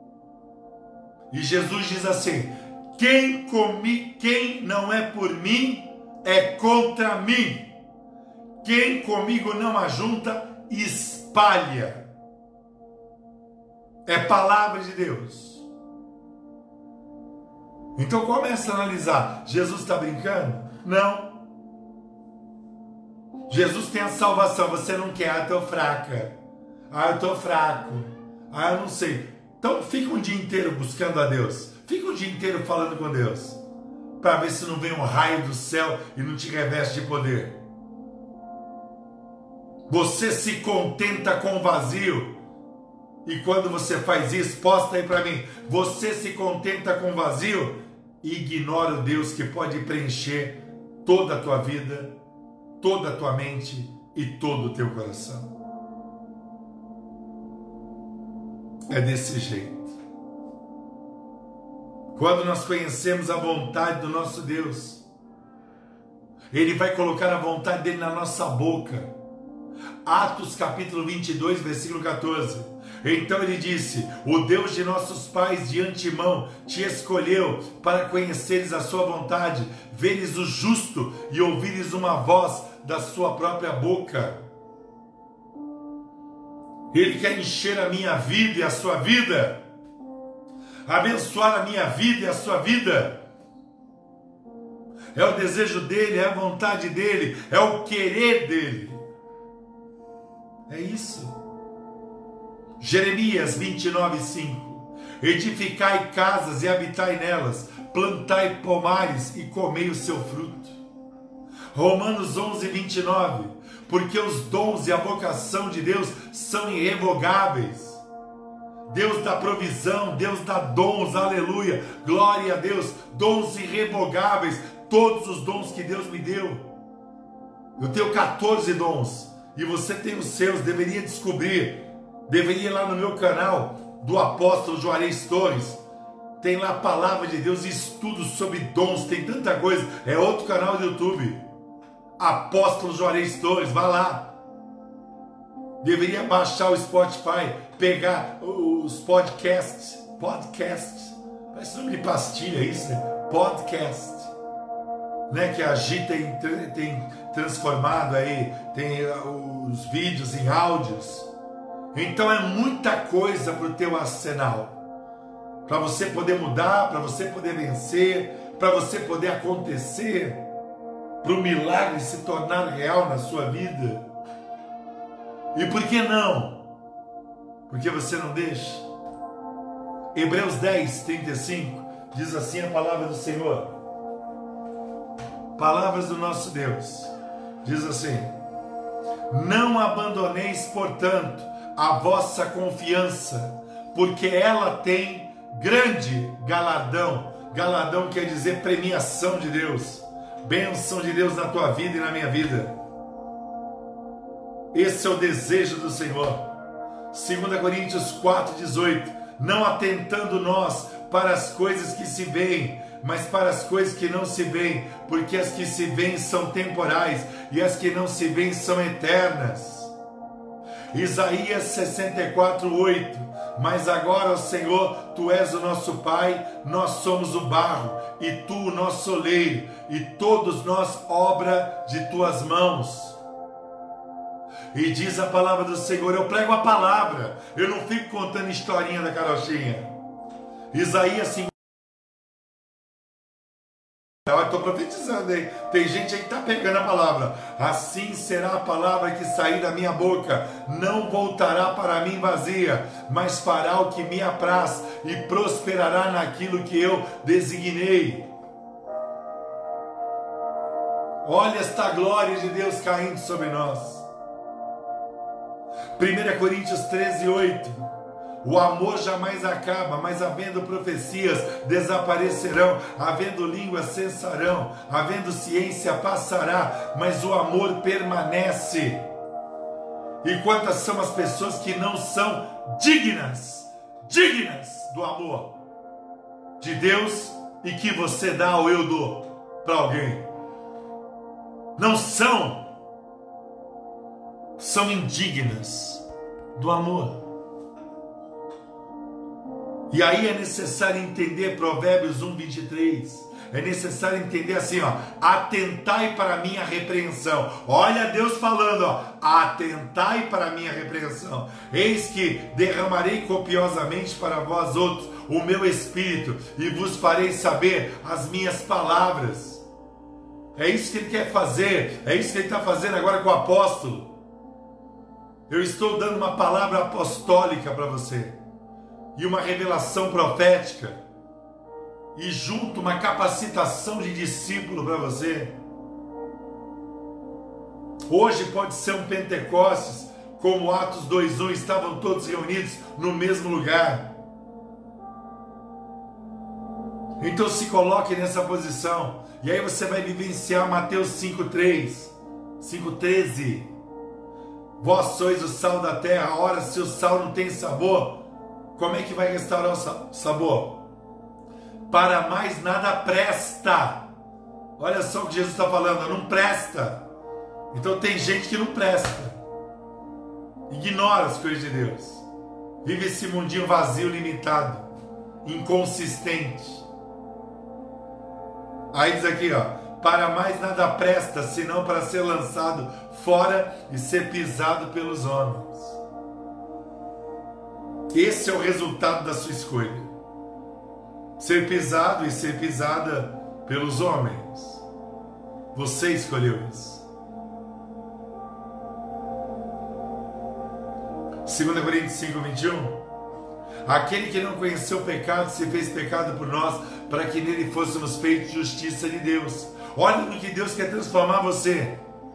E Jesus diz assim: quem, comi, quem não é por mim, é contra mim. Quem comigo não ajunta, espalha. É palavra de Deus. Então começa a analisar. Jesus está brincando? Não. Jesus tem a salvação. Você não quer? Ah, eu estou fraca. Ah, eu estou fraco. Ah, eu não sei. Então fica um dia inteiro buscando a Deus. Fica um dia inteiro falando com Deus. Para ver se não vem um raio do céu e não te reveste de poder. Você se contenta com o vazio. E quando você faz isso, posta aí para mim. Você se contenta com o vazio e ignora o Deus que pode preencher toda a tua vida, toda a tua mente e todo o teu coração. É desse jeito. Quando nós conhecemos a vontade do nosso Deus, Ele vai colocar a vontade dele na nossa boca. Atos capítulo vinte e dois, versículo quatorze. Então ele disse: o Deus de nossos pais de antemão te escolheu para conheceres a sua vontade, veres o justo e ouvires uma voz da sua própria boca. Ele quer encher a minha vida e a sua vida, abençoar a minha vida e a sua vida. É o desejo dele, é a vontade dele, é o querer dele. É isso. Jeremias vinte e nove, cinco. Edificai casas e habitai nelas, plantai pomares e comei o seu fruto. Romanos onze, vinte e nove. Porque os dons e a vocação de Deus são irrevogáveis. Deus dá provisão, Deus dá dons, aleluia, glória a Deus, dons irrevogáveis, todos os dons que Deus me deu. Eu tenho quatorze dons. E você tem os seus, deveria descobrir, deveria ir lá no meu canal do apóstolo Juarez Torres, tem lá a palavra de Deus, estudos sobre dons, tem tanta coisa, é outro canal do YouTube, apóstolo Juarez Torres, vá lá, deveria baixar o Spotify, pegar os podcasts, podcasts, parece nome de pastilha isso, né? Podcast, né, que a Gi tem, tem transformado aí, tem os vídeos em áudios. Então é muita coisa para o teu arsenal, para você poder mudar, para você poder vencer, para você poder acontecer, para o milagre se tornar real na sua vida. E por que não? porque você não deixa. Hebreus dez, trinta e cinco diz assim a palavra do Senhor. Palavras do nosso Deus. Diz assim: não abandoneis, portanto, a vossa confiança, porque ela tem grande galardão. Galardão quer dizer premiação de Deus, bênção de Deus na tua vida e na minha vida. Esse é o desejo do Senhor. Segunda Coríntios quatro, dezoito. Não atentando nós para as coisas que se veem, mas para as coisas que não se veem, porque as que se veem são temporais e as que não se veem são eternas. Isaías sessenta e quatro, oito. Mas agora, ó Senhor, Tu és o nosso Pai, nós somos o barro, e Tu o nosso oleiro, e todos nós obra de Tuas mãos. E diz a palavra do Senhor, eu prego a palavra, eu não fico contando historinha da carochinha. Isaías cinquenta. Eu estou profetizando aí, tem gente aí que está pegando a palavra. Assim será a palavra que sair da minha boca, não voltará para mim vazia, mas fará o que me apraz e prosperará naquilo que eu designei. Olha esta glória de Deus caindo sobre nós. primeira Coríntios treze, oito. O amor jamais acaba, mas havendo profecias desaparecerão, havendo línguas cessarão, havendo ciência passará, mas o amor permanece. E quantas são as pessoas que não são dignas, dignas do amor de Deus e que você dá ou eu dou para alguém? Não são, são indignas do amor. E aí é necessário entender Provérbios um, vinte e três. É necessário entender assim, ó, atentai para a minha repreensão. Olha Deus falando, ó, atentai para a minha repreensão. Eis que derramarei copiosamente para vós outros o meu espírito e vos farei saber as minhas palavras. É isso que ele quer fazer, é isso que ele está fazendo agora com o apóstolo. Eu estou dando uma palavra apostólica para você. E uma revelação profética, e junto uma capacitação de discípulo para você. Hoje pode ser um Pentecostes, como Atos dois, um, estavam todos reunidos no mesmo lugar. Então se coloque nessa posição, e aí você vai vivenciar Mateus cinco, três, cinco, treze. Vós sois o sal da terra, ora se o sal não tem sabor, como é que vai restaurar o sabor? Para mais nada presta. Olha só o que Jesus está falando, não presta. Então tem gente que não presta. Ignora as coisas de Deus. Vive esse mundinho vazio, limitado, inconsistente. Aí diz aqui, ó, para mais nada presta, senão para ser lançado fora e ser pisado pelos homens. Esse é o resultado da sua escolha. Ser pisado e ser pisada pelos homens. Você escolheu isso. segunda Coríntios cinco, vinte e um. Aquele que não conheceu o pecado se fez pecado por nós, para que nele fôssemos feitos justiça de Deus. Olha no que Deus quer transformar você.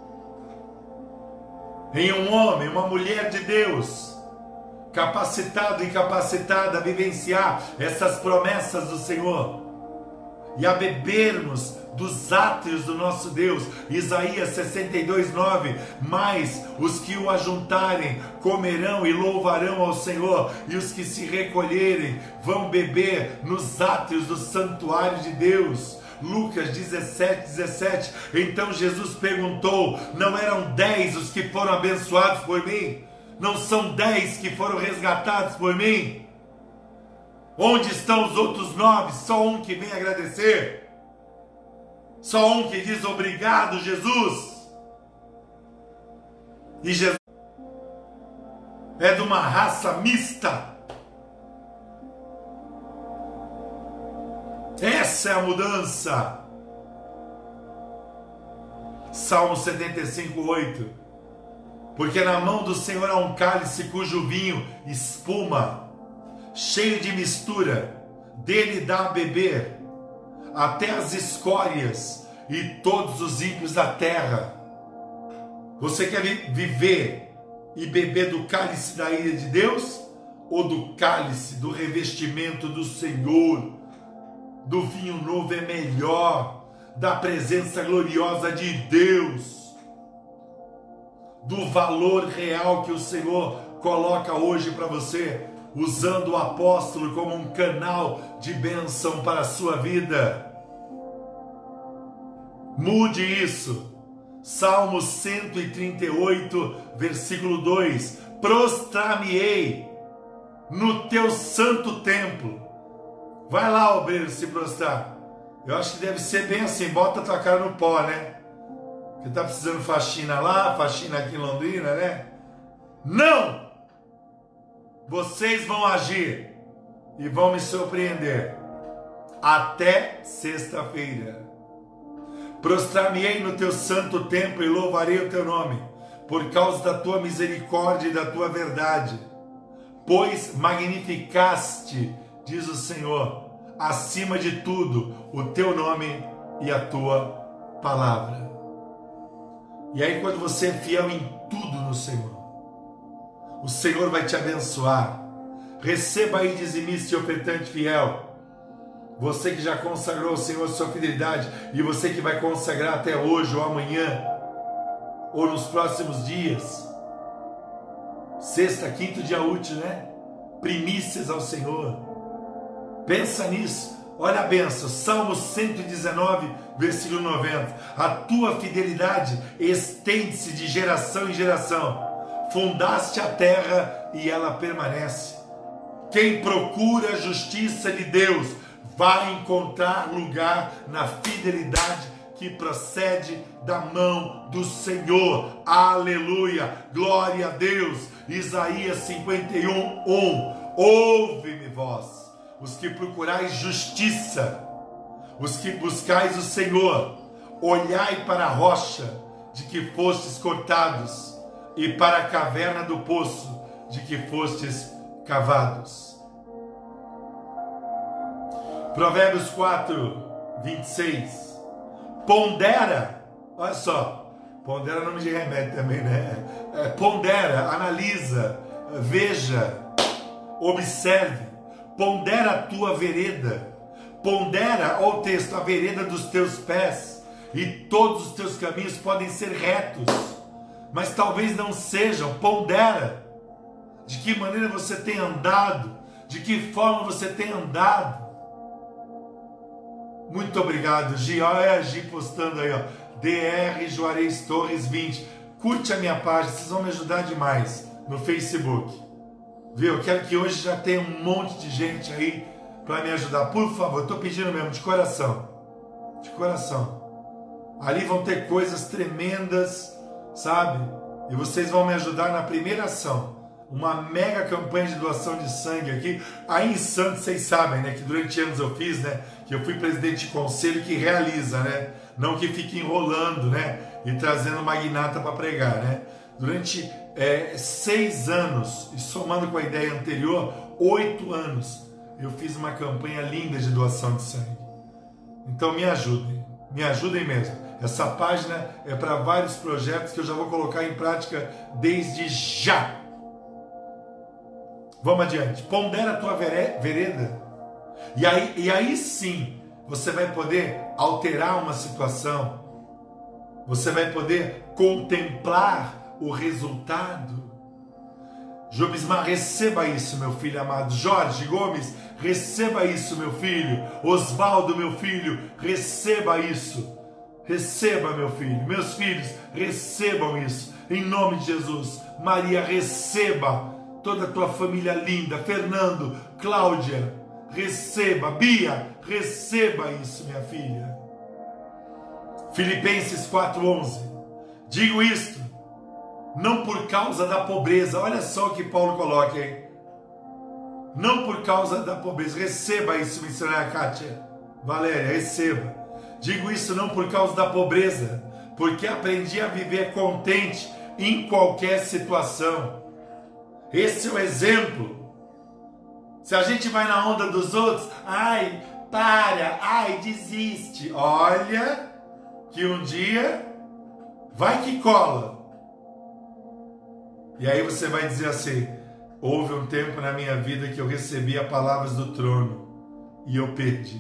Em um homem, uma mulher de Deus, capacitado e capacitada a vivenciar essas promessas do Senhor e a bebermos dos átrios do nosso Deus. Isaías sessenta e dois, nove. Mas os que o ajuntarem comerão e louvarão ao Senhor, e os que se recolherem vão beber nos átrios do santuário de Deus. Lucas dezessete, dezessete. Então Jesus perguntou: não eram dez os que foram abençoados por mim? Não são dez que foram resgatados por mim? Onde estão os outros nove? Só um que vem agradecer? Só um que diz obrigado, Jesus? E Jesus é de uma raça mista. Essa é a mudança. Salmo setenta e cinco, oito. Porque na mão do Senhor há um cálice cujo vinho espuma, cheio de mistura, dele dá a beber, até as escórias e todos os ímpios da terra. Você quer viver e beber do cálice da ira de Deus? Ou do cálice do revestimento do Senhor? Do vinho novo é melhor, da presença gloriosa de Deus, do valor real que o Senhor coloca hoje para você, usando o apóstolo como um canal de bênção para a sua vida. Mude isso. Salmo cento e trinta e oito, versículo dois. Prostrar-me-ei no teu santo templo. Vai lá, obreiro, se prostrar. Eu acho que deve ser bem assim, bota a tua cara no pó, né? Porque tá precisando faxina lá, faxina aqui em Londrina, né? Não! Vocês vão agir e vão me surpreender. Até sexta-feira. Prostrar-me-ei no teu santo templo e louvarei o teu nome, por causa da tua misericórdia e da tua verdade. Pois magnificaste, diz o Senhor, acima de tudo, o teu nome e a tua palavra. E aí, quando você é fiel em tudo no Senhor, o Senhor vai te abençoar. Receba aí, dizimista e ofertante fiel. Você que já consagrou ao Senhor sua fidelidade, e você que vai consagrar até hoje ou amanhã, ou nos próximos dias. Sexta, quinto dia útil, né? Primícias ao Senhor. Pensa nisso. Olha a bênção. Salmo cento e dezenove, versículo noventa. A tua fidelidade estende-se de geração em geração. Fundaste a terra e ela permanece. Quem procura a justiça de Deus vai encontrar lugar na fidelidade que procede da mão do Senhor. Aleluia, glória a Deus. Isaías cinquenta e um, um. Ouve-me vós, os que procurais justiça, os que buscais o Senhor, olhai para a rocha de que fostes cortados, e para a caverna do poço de que fostes cavados. Provérbios quatro, vinte e seis. Pondera, olha só, pondera é nome de remédio também, né? É, pondera, analisa, veja, observe, pondera a tua vereda, pondera, ó o texto, a vereda dos teus pés, e todos os teus caminhos podem ser retos, mas talvez não sejam. Pondera de que maneira você tem andado, de que forma você tem andado. Muito obrigado, Gi. Olha a Gi postando aí, ó. D R Juarez Torres vinte. Curte a minha página, vocês vão me ajudar demais no Facebook. Viu? Eu quero que hoje já tenha um monte de gente aí para me ajudar. Por favor, eu tô pedindo mesmo, de coração. De coração. Ali vão ter coisas tremendas, sabe? E vocês vão me ajudar na primeira ação. Uma mega campanha de doação de sangue aqui. Aí em Santos, vocês sabem, né? Que durante anos eu fiz, né? Que eu fui presidente de conselho que realiza, né? Não que fique enrolando, né? E trazendo magnata para pregar, né? Durante é, seis anos, e somando com a ideia anterior, oito anos, eu fiz uma campanha linda de doação de sangue. Então me ajudem, me ajudem mesmo. Essa página é para vários projetos que eu já vou colocar em prática desde já. Vamos adiante. Pondera a tua vereda. E aí, e aí sim, você vai poder alterar uma situação. Você vai poder contemplar o resultado. Jobismar, receba isso, meu filho amado. Jorge Gomes, receba isso, meu filho. Osvaldo, meu filho, receba isso. Receba, meu filho. Meus filhos, recebam isso. Em nome de Jesus. Maria, receba. Toda a tua família linda. Fernando, Cláudia, receba. Bia, receba isso, minha filha. Filipenses quatro, onze. Digo isto, não por causa da pobreza. Olha só o que Paulo coloca aí. Não por causa da pobreza. Receba isso, missionária Kátia. Valéria, receba. Digo isso não por causa da pobreza, porque aprendi a viver contente, em qualquer situação. Esse é o exemplo. Se a gente vai na onda dos outros, ai, para, ai, desiste. Olha que um dia vai que cola. E aí você vai dizer assim, houve um tempo na minha vida que eu recebi as palavras do trono e eu perdi.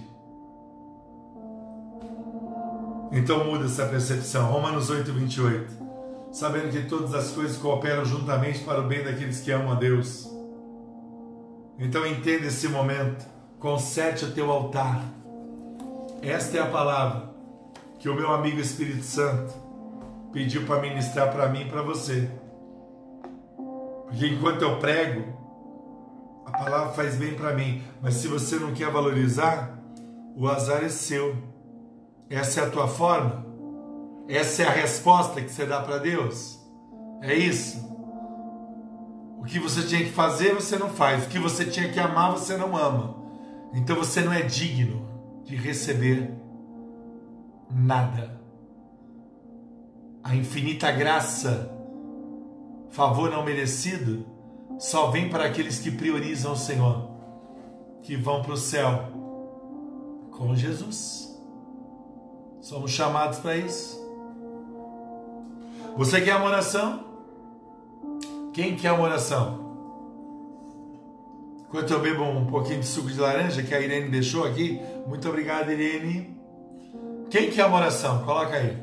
Então muda essa percepção. Romanos oito, vinte e oito. Sabendo que todas as coisas cooperam juntamente para o bem daqueles que amam a Deus. Então entenda esse momento. Conserte o teu altar. Esta é a palavra que o meu amigo Espírito Santo pediu para ministrar para mim e para você. Porque enquanto eu prego, a palavra faz bem para mim. Mas se você não quer valorizar, o azar é seu. Essa é a tua forma? Essa é a resposta que você dá para Deus? É isso? O que você tinha que fazer, você não faz. O que você tinha que amar, você não ama. Então você não é digno de receber nada. A infinita graça, favor não merecido, só vem para aqueles que priorizam o Senhor, que vão para o céu com Jesus. Somos chamados para isso. Você quer uma oração? Quem quer uma oração? Enquanto eu bebo um pouquinho de suco de laranja que a Irene deixou aqui. Muito obrigado, Irene. Quem quer uma oração? Coloca aí.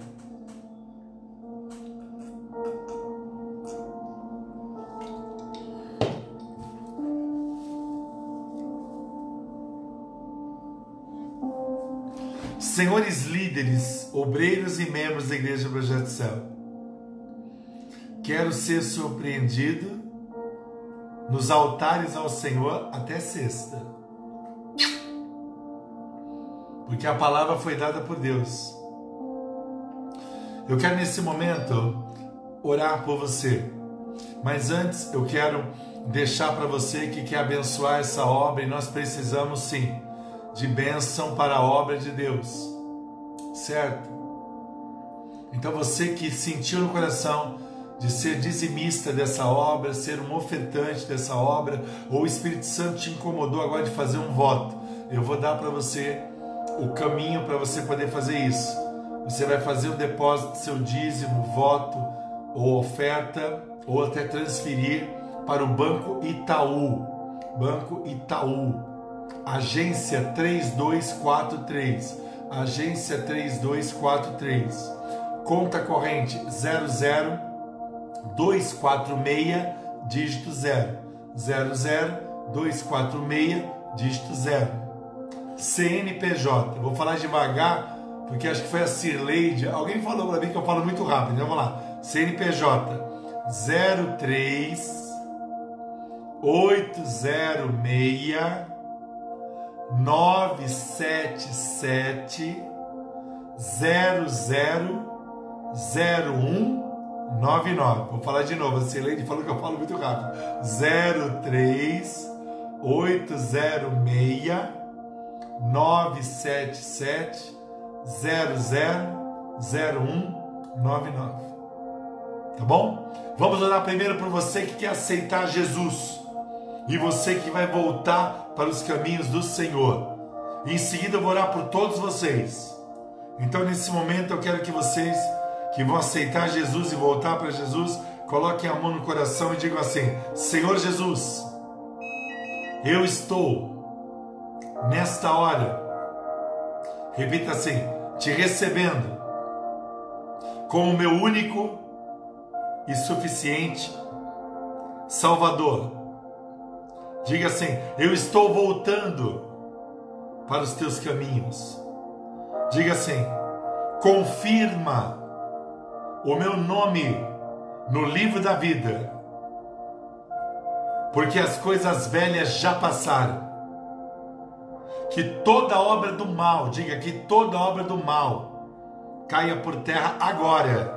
Senhores líderes, obreiros e membros da Igreja do Projeto Céu, quero ser surpreendido nos altares ao Senhor até sexta. Porque a palavra foi dada por Deus. Eu quero nesse momento orar por você. Mas antes eu quero deixar para você que quer abençoar essa obra, e nós precisamos sim de bênção para a obra de Deus, certo? Então você que sentiu no coração de ser dizimista dessa obra, ser um ofertante dessa obra, ou o Espírito Santo te incomodou agora de fazer um voto, eu vou dar para você o caminho para você poder fazer isso. Você vai fazer o depósito do seu dízimo, voto ou oferta, ou até transferir para o Banco Itaú, Banco Itaú, agência três dois quatro três, agência três dois quatro três, conta corrente zero zero dois quatro seis, dígito zero, zero zero dois quatro seis, dígito zero, C N P J, vou falar devagar, porque acho que foi a Cirleide, alguém falou para mim que eu falo muito rápido, então vamos lá, C N P J, zero três oito zero seis nove sete sete zero zero zero um nove nove. Vou falar de novo, a Celene falou que eu falo muito rápido. zero três oito zero seis nove sete sete zero zero zero um nove nove. Tá bom? Vamos orar primeiro por você que quer aceitar Jesus e você que vai voltar para os caminhos do Senhor. E em seguida eu vou orar por todos vocês. Então nesse momento eu quero que vocês que vão aceitar Jesus e voltar para Jesus, coloquem a mão no coração e digam assim: Senhor Jesus, eu estou nesta hora, repita assim, te recebendo como meu único e suficiente Salvador. Diga assim: eu estou voltando para os teus caminhos. Diga assim: confirma o meu nome no livro da vida, porque as coisas velhas já passaram. Que toda obra do mal, diga que toda obra do mal caia por terra agora,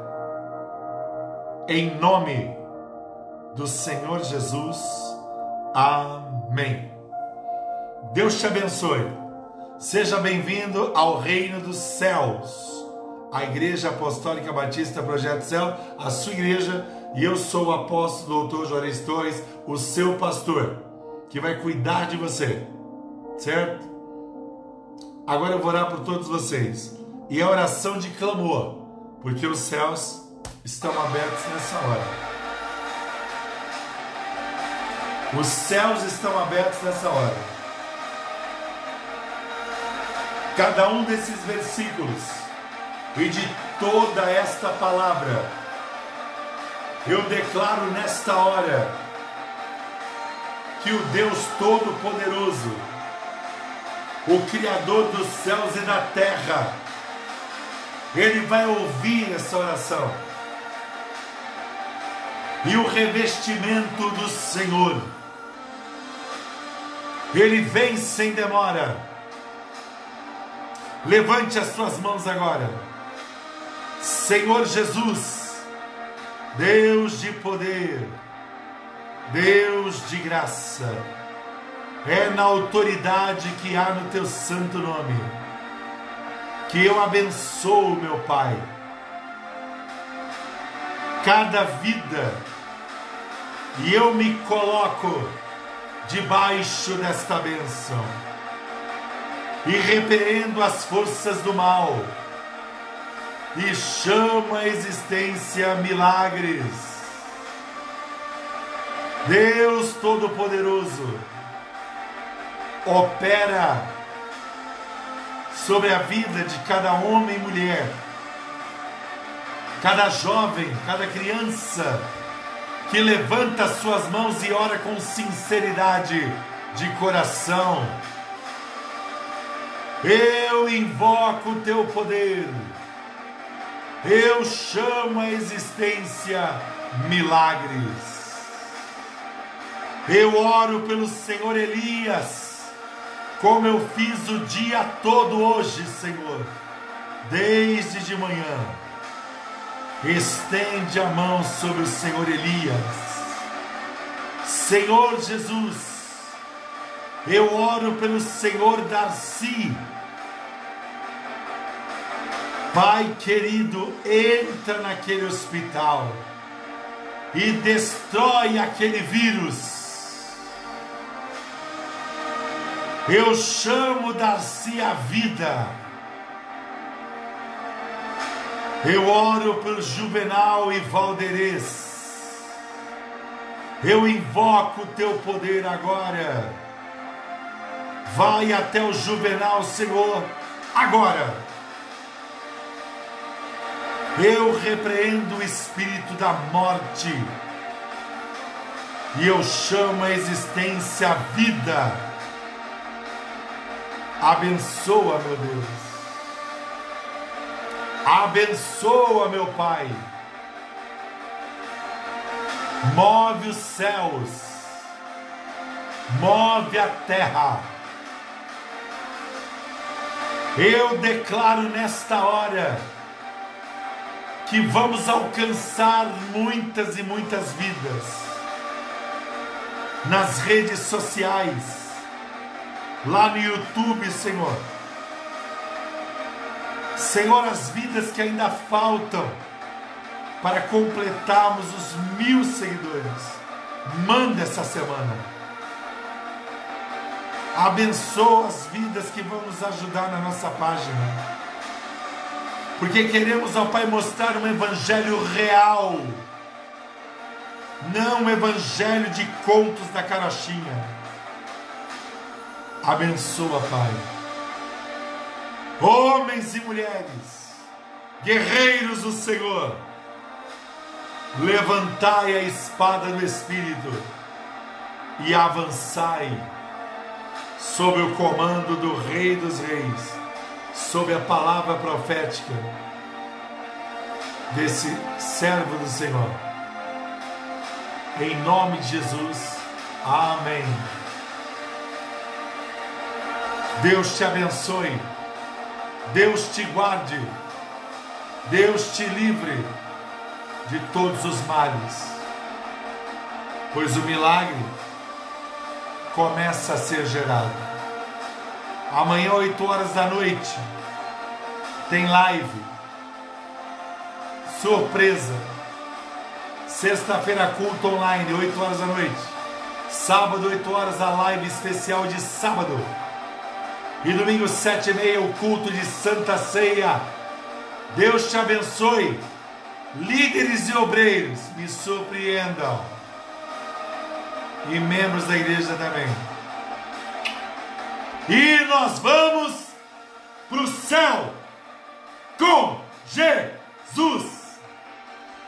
em nome do Senhor Jesus. Amém. Deus te abençoe. Seja bem-vindo ao Reino dos Céus, a Igreja Apostólica Batista Projeto Céu, a sua igreja, E eu sou o apóstolo doutor Juarez Torres, o seu pastor, que vai cuidar de você, certo? Agora eu vou orar por todos vocês. E é oração de clamor, porque os céus estão abertos nessa hora. Os céus estão abertos nessa hora. Cada um desses versículos e de toda esta palavra, eu declaro nesta hora que o Deus Todo-Poderoso, o Criador dos céus e da terra, Ele vai ouvir essa oração. E o revestimento do Senhor, Ele vem sem demora. Levante as suas mãos agora. Senhor Jesus, Deus de poder, Deus de graça, é na autoridade que há no teu santo nome que eu abençoo, meu Pai, cada vida, e eu me coloco debaixo desta bênção e repreendo as forças do mal e chamo à existência milagres. Deus Todo-Poderoso, opera sobre a vida de cada homem e mulher, cada jovem, cada criança que levanta suas mãos e ora com sinceridade de coração. Eu invoco o teu poder, eu chamo à existência milagres. Eu oro pelo Senhor Elias, como eu fiz o dia todo hoje, Senhor, desde de manhã. Estende a mão sobre o Senhor Elias. Senhor Jesus, eu oro pelo Senhor Darcy. Pai querido, entra naquele hospital e destrói aquele vírus. Eu chamo Darcy à vida. Eu oro pelo Juvenal e Valderez. Eu invoco o teu poder agora. Vai até o Juvenal, Senhor, agora. Eu repreendo o espírito da morte e eu chamo a existência a vida. Abençoa, meu Deus. Abençoa, meu Pai. Move os céus, move a terra. Eu declaro nesta hora que vamos alcançar muitas e muitas vidas nas redes sociais, lá no YouTube, Senhor. Senhor, as vidas que ainda faltam para completarmos os mil seguidores, manda essa semana. Abençoa as vidas que vão nos ajudar na nossa página, porque queremos, ó Pai, mostrar um evangelho real, não um evangelho de contos da carochinha. Abençoa, Pai, homens e mulheres, guerreiros do Senhor, levantai a espada do Espírito e avançai sob o comando do Rei dos Reis, sob a palavra profética desse servo do Senhor. Em nome de Jesus, amém. Deus te abençoe, Deus te guarde, Deus te livre de todos os males, pois o milagre começa a ser gerado. Amanhã, oito horas da noite, tem live surpresa, Sexta-feira, culto online, oito horas da noite. Sábado, oito horas, a live especial de sábado. E domingo, sete e meia, o culto de Santa Ceia. Deus te abençoe. Líderes e obreiros, me surpreendam. E membros da igreja também. E nós vamos para o céu com Jesus.